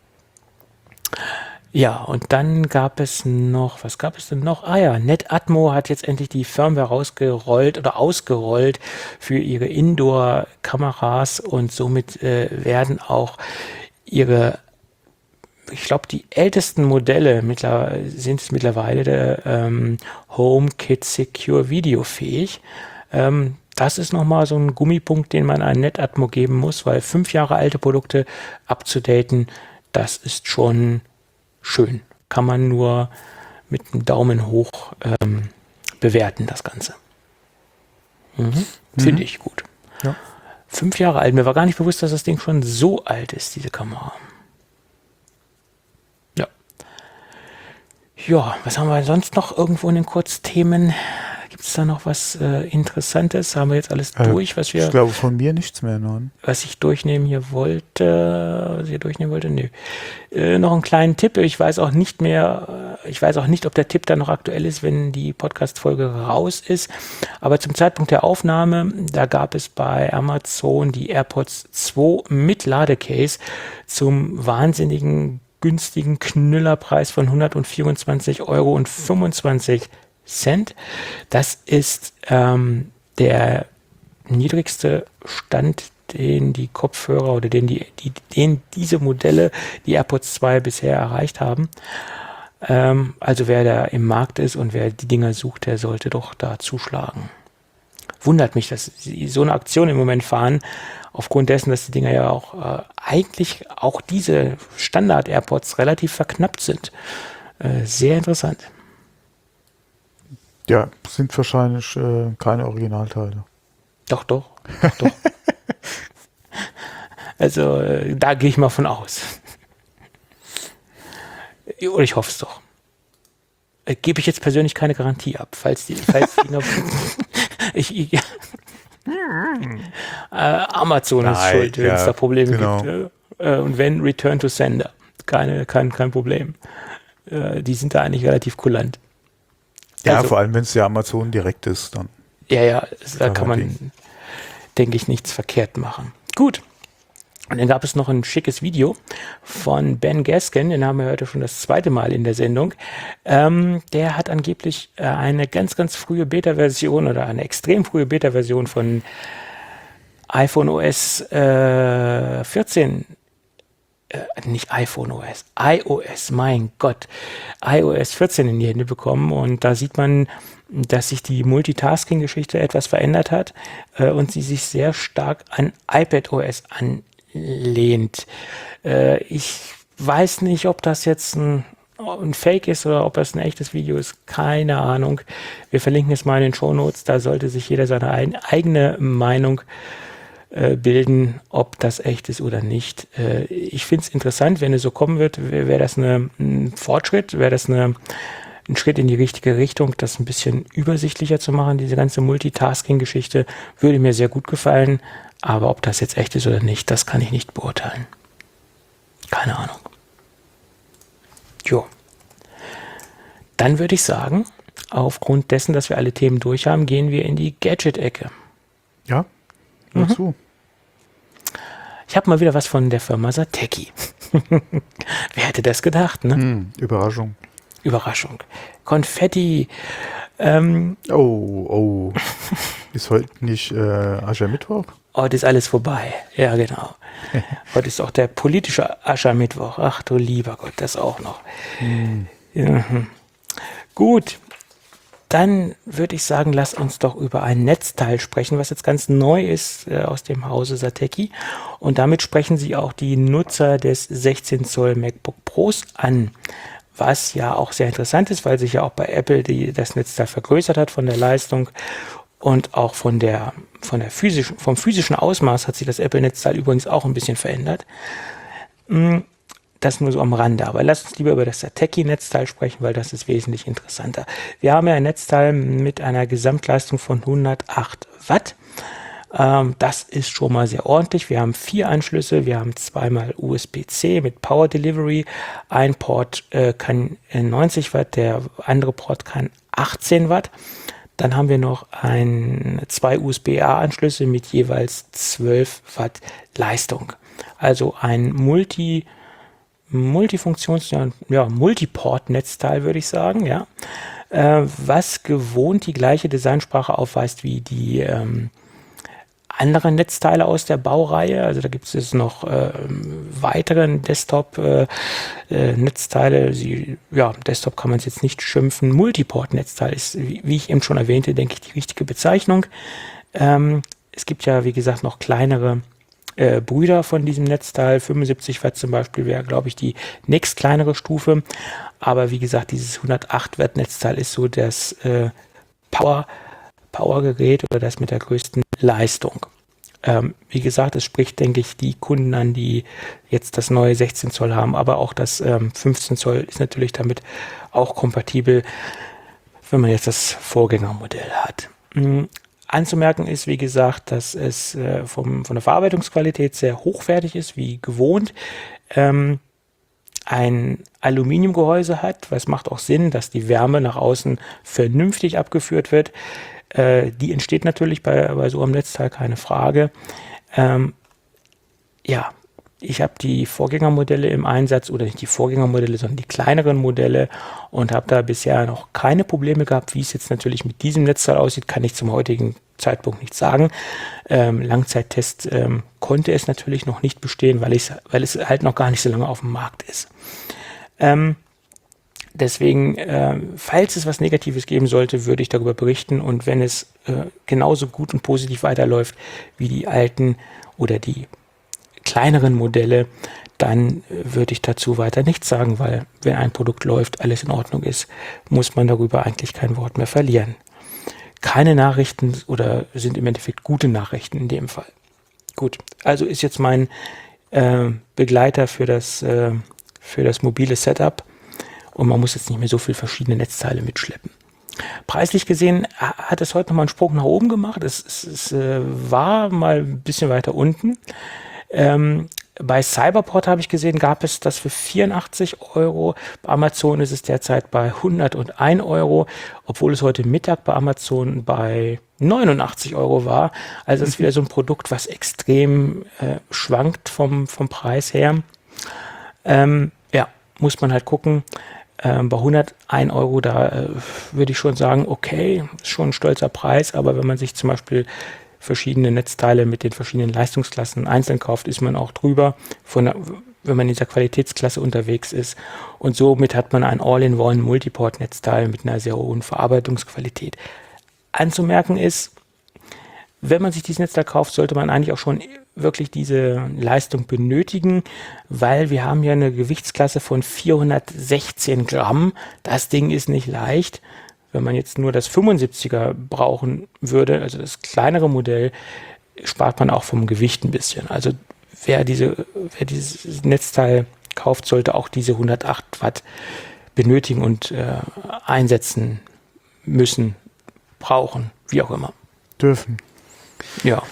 Ja, und dann gab es noch, was gab es denn noch? Ah ja, NetAtmo hat jetzt endlich die Firmware rausgerollt oder ausgerollt für ihre Indoor-Kameras und somit äh, werden auch ihre, ich glaube, die ältesten Modelle mittlerweile, sind es mittlerweile der ähm, HomeKit Secure Video fähig. Ähm, das ist nochmal so ein Gummipunkt, den man an NetAtmo geben muss, weil fünf Jahre alte Produkte abzudaten, das ist schon schön. Kann man nur mit einem Daumen hoch ähm, bewerten, das Ganze. Mhm. Mhm. Finde ich gut. Ja. Fünf Jahre alt. Mir war gar nicht bewusst, dass das Ding schon so alt ist, diese Kamera. Ja. Ja, was haben wir sonst noch irgendwo in den Kurzthemen? Gibt es da noch was äh, Interessantes? Haben wir jetzt alles äh, durch, was wir... Ich glaube, von mir nichts mehr, nein. Was ich durchnehmen hier wollte, was ich hier durchnehmen wollte, nö. Äh, noch einen kleinen Tipp, ich weiß auch nicht mehr, ich weiß auch nicht, ob der Tipp dann noch aktuell ist, wenn die Podcast-Folge raus ist. Aber zum Zeitpunkt der Aufnahme, da gab es bei Amazon die AirPods zwei mit Ladecase zum wahnsinnigen günstigen Knüllerpreis von hundertvierundzwanzig Euro und fünfundzwanzig Cent. Das ist ähm, der niedrigste Stand, den die Kopfhörer oder den, die, die, den diese Modelle, die AirPods zwei bisher erreicht haben. Ähm, also wer da im Markt ist und wer die Dinger sucht, der sollte doch da zuschlagen. Wundert mich, dass sie so eine Aktion im Moment fahren, aufgrund dessen, dass die Dinger ja auch äh, eigentlich auch diese Standard-AirPods relativ verknappt sind. Äh, sehr interessant. Ja, sind wahrscheinlich äh, keine Originalteile. Doch, doch. doch, doch. Also äh, da gehe ich mal von aus. Oder ich hoffe es doch. Äh, Gebe ich jetzt persönlich keine Garantie ab, falls die, falls die noch ich, ich, äh, Amazon ist Nein, schuld, wenn ja, es da Probleme genau. gibt. Äh, und wenn, Return to Sender. Keine, kein, kein Problem. Äh, die sind da eigentlich relativ kulant. Ja, Also, vor allem, wenn es ja Amazon direkt ist, dann. Ja, ja, da Kein kann man, Ding. denke ich, nichts verkehrt machen. Gut. Und dann gab es noch ein schickes Video von Ben Gaskin, den haben wir heute schon das zweite Mal in der Sendung. Ähm, der hat angeblich äh, eine ganz, ganz frühe Beta-Version oder eine extrem frühe Beta-Version von iPhone O S äh, vierzehn, äh, nicht iPhone O S, iOS, mein Gott, iOS vierzehn in die Hände bekommen. Und da sieht man, dass sich die Multitasking-Geschichte etwas verändert hat äh, und sie sich sehr stark an iPadOS anlehnt. Äh, ich weiß nicht, ob das jetzt ein, ein Fake ist oder ob das ein echtes Video ist. Keine Ahnung. Wir verlinken es mal in den Shownotes. Da sollte sich jeder seine ein, eigene Meinung äh, bilden, ob das echt ist oder nicht. Äh, ich finde es interessant, wenn es so kommen wird. Wäre wär das eine, ein Fortschritt? Wäre das eine ein Schritt in die richtige Richtung, das ein bisschen übersichtlicher zu machen, diese ganze Multitasking-Geschichte, würde mir sehr gut gefallen, aber ob das jetzt echt ist oder nicht, das kann ich nicht beurteilen. Keine Ahnung. Jo. Dann würde ich sagen, aufgrund dessen, dass wir alle Themen durch haben, gehen wir in die Gadget-Ecke. Ja, nur mhm. zu. Ich habe mal wieder was von der Firma Satechi. Wer hätte das gedacht, ne? Hm, Überraschung. Überraschung. Konfetti. Ähm, oh, oh. Ist heute nicht äh, Aschermittwoch? Heute ist alles vorbei. Ja, genau. Heute ist auch der politische Aschermittwoch. Ach du lieber Gott, das auch noch. Hm. Ja. Gut. Dann würde ich sagen, lass uns doch über ein Netzteil sprechen, was jetzt ganz neu ist äh, aus dem Hause Satechi. Und damit sprechen Sie auch die Nutzer des sechzehn Zoll MacBook Pros an. Was ja auch sehr interessant ist, weil sich ja auch bei Apple die, das Netzteil vergrößert hat von der Leistung und auch von der, von der physischen, vom physischen Ausmaß hat sich das Apple-Netzteil übrigens auch ein bisschen verändert. Das nur so am Rande. Aber lasst uns lieber über das Satechi-Netzteil sprechen, weil das ist wesentlich interessanter. Wir haben ja ein Netzteil mit einer Gesamtleistung von hundertacht Watt. Das ist schon mal sehr ordentlich. Wir haben vier Anschlüsse. Wir haben zweimal U S B C mit Power Delivery. Ein Port äh, kann neunzig Watt, der andere Port kann achtzehn Watt. Dann haben wir noch ein, zwei U S B A-Anschlüsse mit jeweils zwölf Watt Leistung. Also ein Multi, Multifunktions-, ja, ja, Multiport-Netzteil, würde ich sagen, ja. Äh, was gewohnt die gleiche Designsprache aufweist wie die ähm, andere Netzteile aus der Baureihe. Also da gibt es jetzt noch äh, weitere Desktop-Netzteile. Äh, Sie, ja, Desktop kann man es jetzt nicht schimpfen. Multiport-Netzteil ist, wie, wie ich eben schon erwähnte, denke ich, die richtige Bezeichnung. Ähm, es gibt ja, wie gesagt, noch kleinere äh, Brüder von diesem Netzteil. fünfundsiebzig Watt zum Beispiel wäre, glaube ich, die nächst kleinere Stufe. Aber wie gesagt, dieses hundertacht Watt Netzteil ist so das äh, Power Powergerät oder das mit der größten Leistung. Ähm, wie gesagt, es spricht, denke ich, die Kunden an, die jetzt das neue sechzehn Zoll haben, aber auch das ähm, fünfzehn Zoll ist natürlich damit auch kompatibel, wenn man jetzt das Vorgängermodell hat. Mhm. Anzumerken ist, wie gesagt, dass es äh, vom, von der Verarbeitungsqualität sehr hochwertig ist, wie gewohnt. Ähm, ein Aluminiumgehäuse hat, was macht auch Sinn, dass die Wärme nach außen vernünftig abgeführt wird. Äh, die entsteht natürlich bei, bei so einem Netzteil, keine Frage. Ähm, ja, ich habe die Vorgängermodelle im Einsatz, oder nicht die Vorgängermodelle, sondern die kleineren Modelle, und habe da bisher noch keine Probleme gehabt. Wie es jetzt natürlich mit diesem Netzteil aussieht, kann ich zum heutigen Zeitpunkt nicht sagen. Ähm, Langzeittest ähm, konnte es natürlich noch nicht bestehen, weil, ich, weil es halt noch gar nicht so lange auf dem Markt ist. Ähm, deswegen, äh, falls es was Negatives geben sollte, würde ich darüber berichten, und wenn es äh, genauso gut und positiv weiterläuft wie die alten oder die kleineren Modelle, dann würde ich dazu weiter nichts sagen, weil wenn ein Produkt läuft, alles in Ordnung ist, muss man darüber eigentlich kein Wort mehr verlieren. Keine Nachrichten oder sind im Endeffekt gute Nachrichten in dem Fall. Gut, also ist jetzt mein äh, Begleiter für das, äh, für das mobile Setup, und man muss jetzt nicht mehr so viele verschiedene Netzteile mitschleppen. Preislich gesehen hat es heute nochmal einen Sprung nach oben gemacht. Es, es, es äh, war mal ein bisschen weiter unten. Ähm, bei Cyberport habe ich gesehen, gab es das für vierundachtzig Euro. Bei Amazon ist es derzeit bei hunderteins Euro, obwohl es heute Mittag bei Amazon bei neunundachtzig Euro war. Also es ist wieder so ein Produkt, was extrem äh, schwankt vom, vom Preis her. Ähm, ja, muss man halt gucken. Ähm, bei hunderteins Euro, da äh, würde ich schon sagen, okay, ist schon ein stolzer Preis, aber wenn man sich zum Beispiel verschiedene Netzteile mit den verschiedenen Leistungsklassen einzeln kauft, ist man auch drüber, von der, wenn man in dieser Qualitätsklasse unterwegs ist. Und somit hat man ein All-in-One Multiport-Netzteil mit einer sehr hohen Verarbeitungsqualität. Anzumerken ist, wenn man sich dieses Netzteil kauft, sollte man eigentlich auch schon wirklich diese Leistung benötigen, weil wir haben ja eine Gewichtsklasse von vierhundertsechzehn Gramm. Das Ding ist nicht leicht. Wenn man jetzt nur das fünfundsiebziger brauchen würde, also das kleinere Modell, spart man auch vom Gewicht ein bisschen. Also wer, diese, wer dieses Netzteil kauft, sollte auch diese hundertacht Watt benötigen und äh, einsetzen müssen, brauchen, wie auch immer. Dürfen. Ja.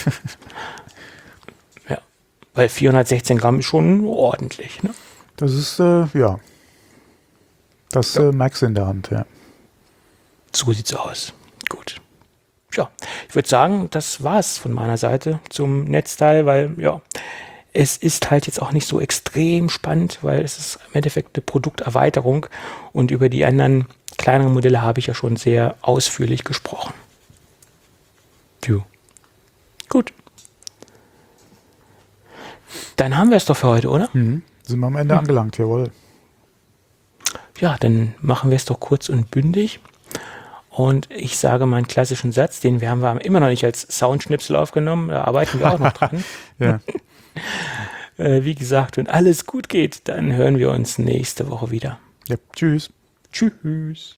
Ja, weil vierhundertsechzehn Gramm ist schon ordentlich. Ne? Das ist, äh, ja, das Ja. äh, merkst du in der Hand, ja. So sieht's aus. Gut. Ja, ich würde sagen, das war's von meiner Seite zum Netzteil, weil ja, es ist halt jetzt auch nicht so extrem spannend, weil es ist im Endeffekt eine Produkterweiterung, und über die anderen kleineren Modelle habe ich ja schon sehr ausführlich gesprochen. Jo. Gut. Dann haben wir es doch für heute, oder? Mhm. Sind wir am Ende Hm. angelangt, jawohl. Ja, dann machen wir es doch kurz und bündig. Und ich sage meinen klassischen Satz, den wir haben wir immer noch nicht als Soundschnipsel aufgenommen, da arbeiten wir auch noch dran. Ja. äh, wie gesagt, wenn alles gut geht, dann hören wir uns nächste Woche wieder. Ja, tschüss. Tschüss.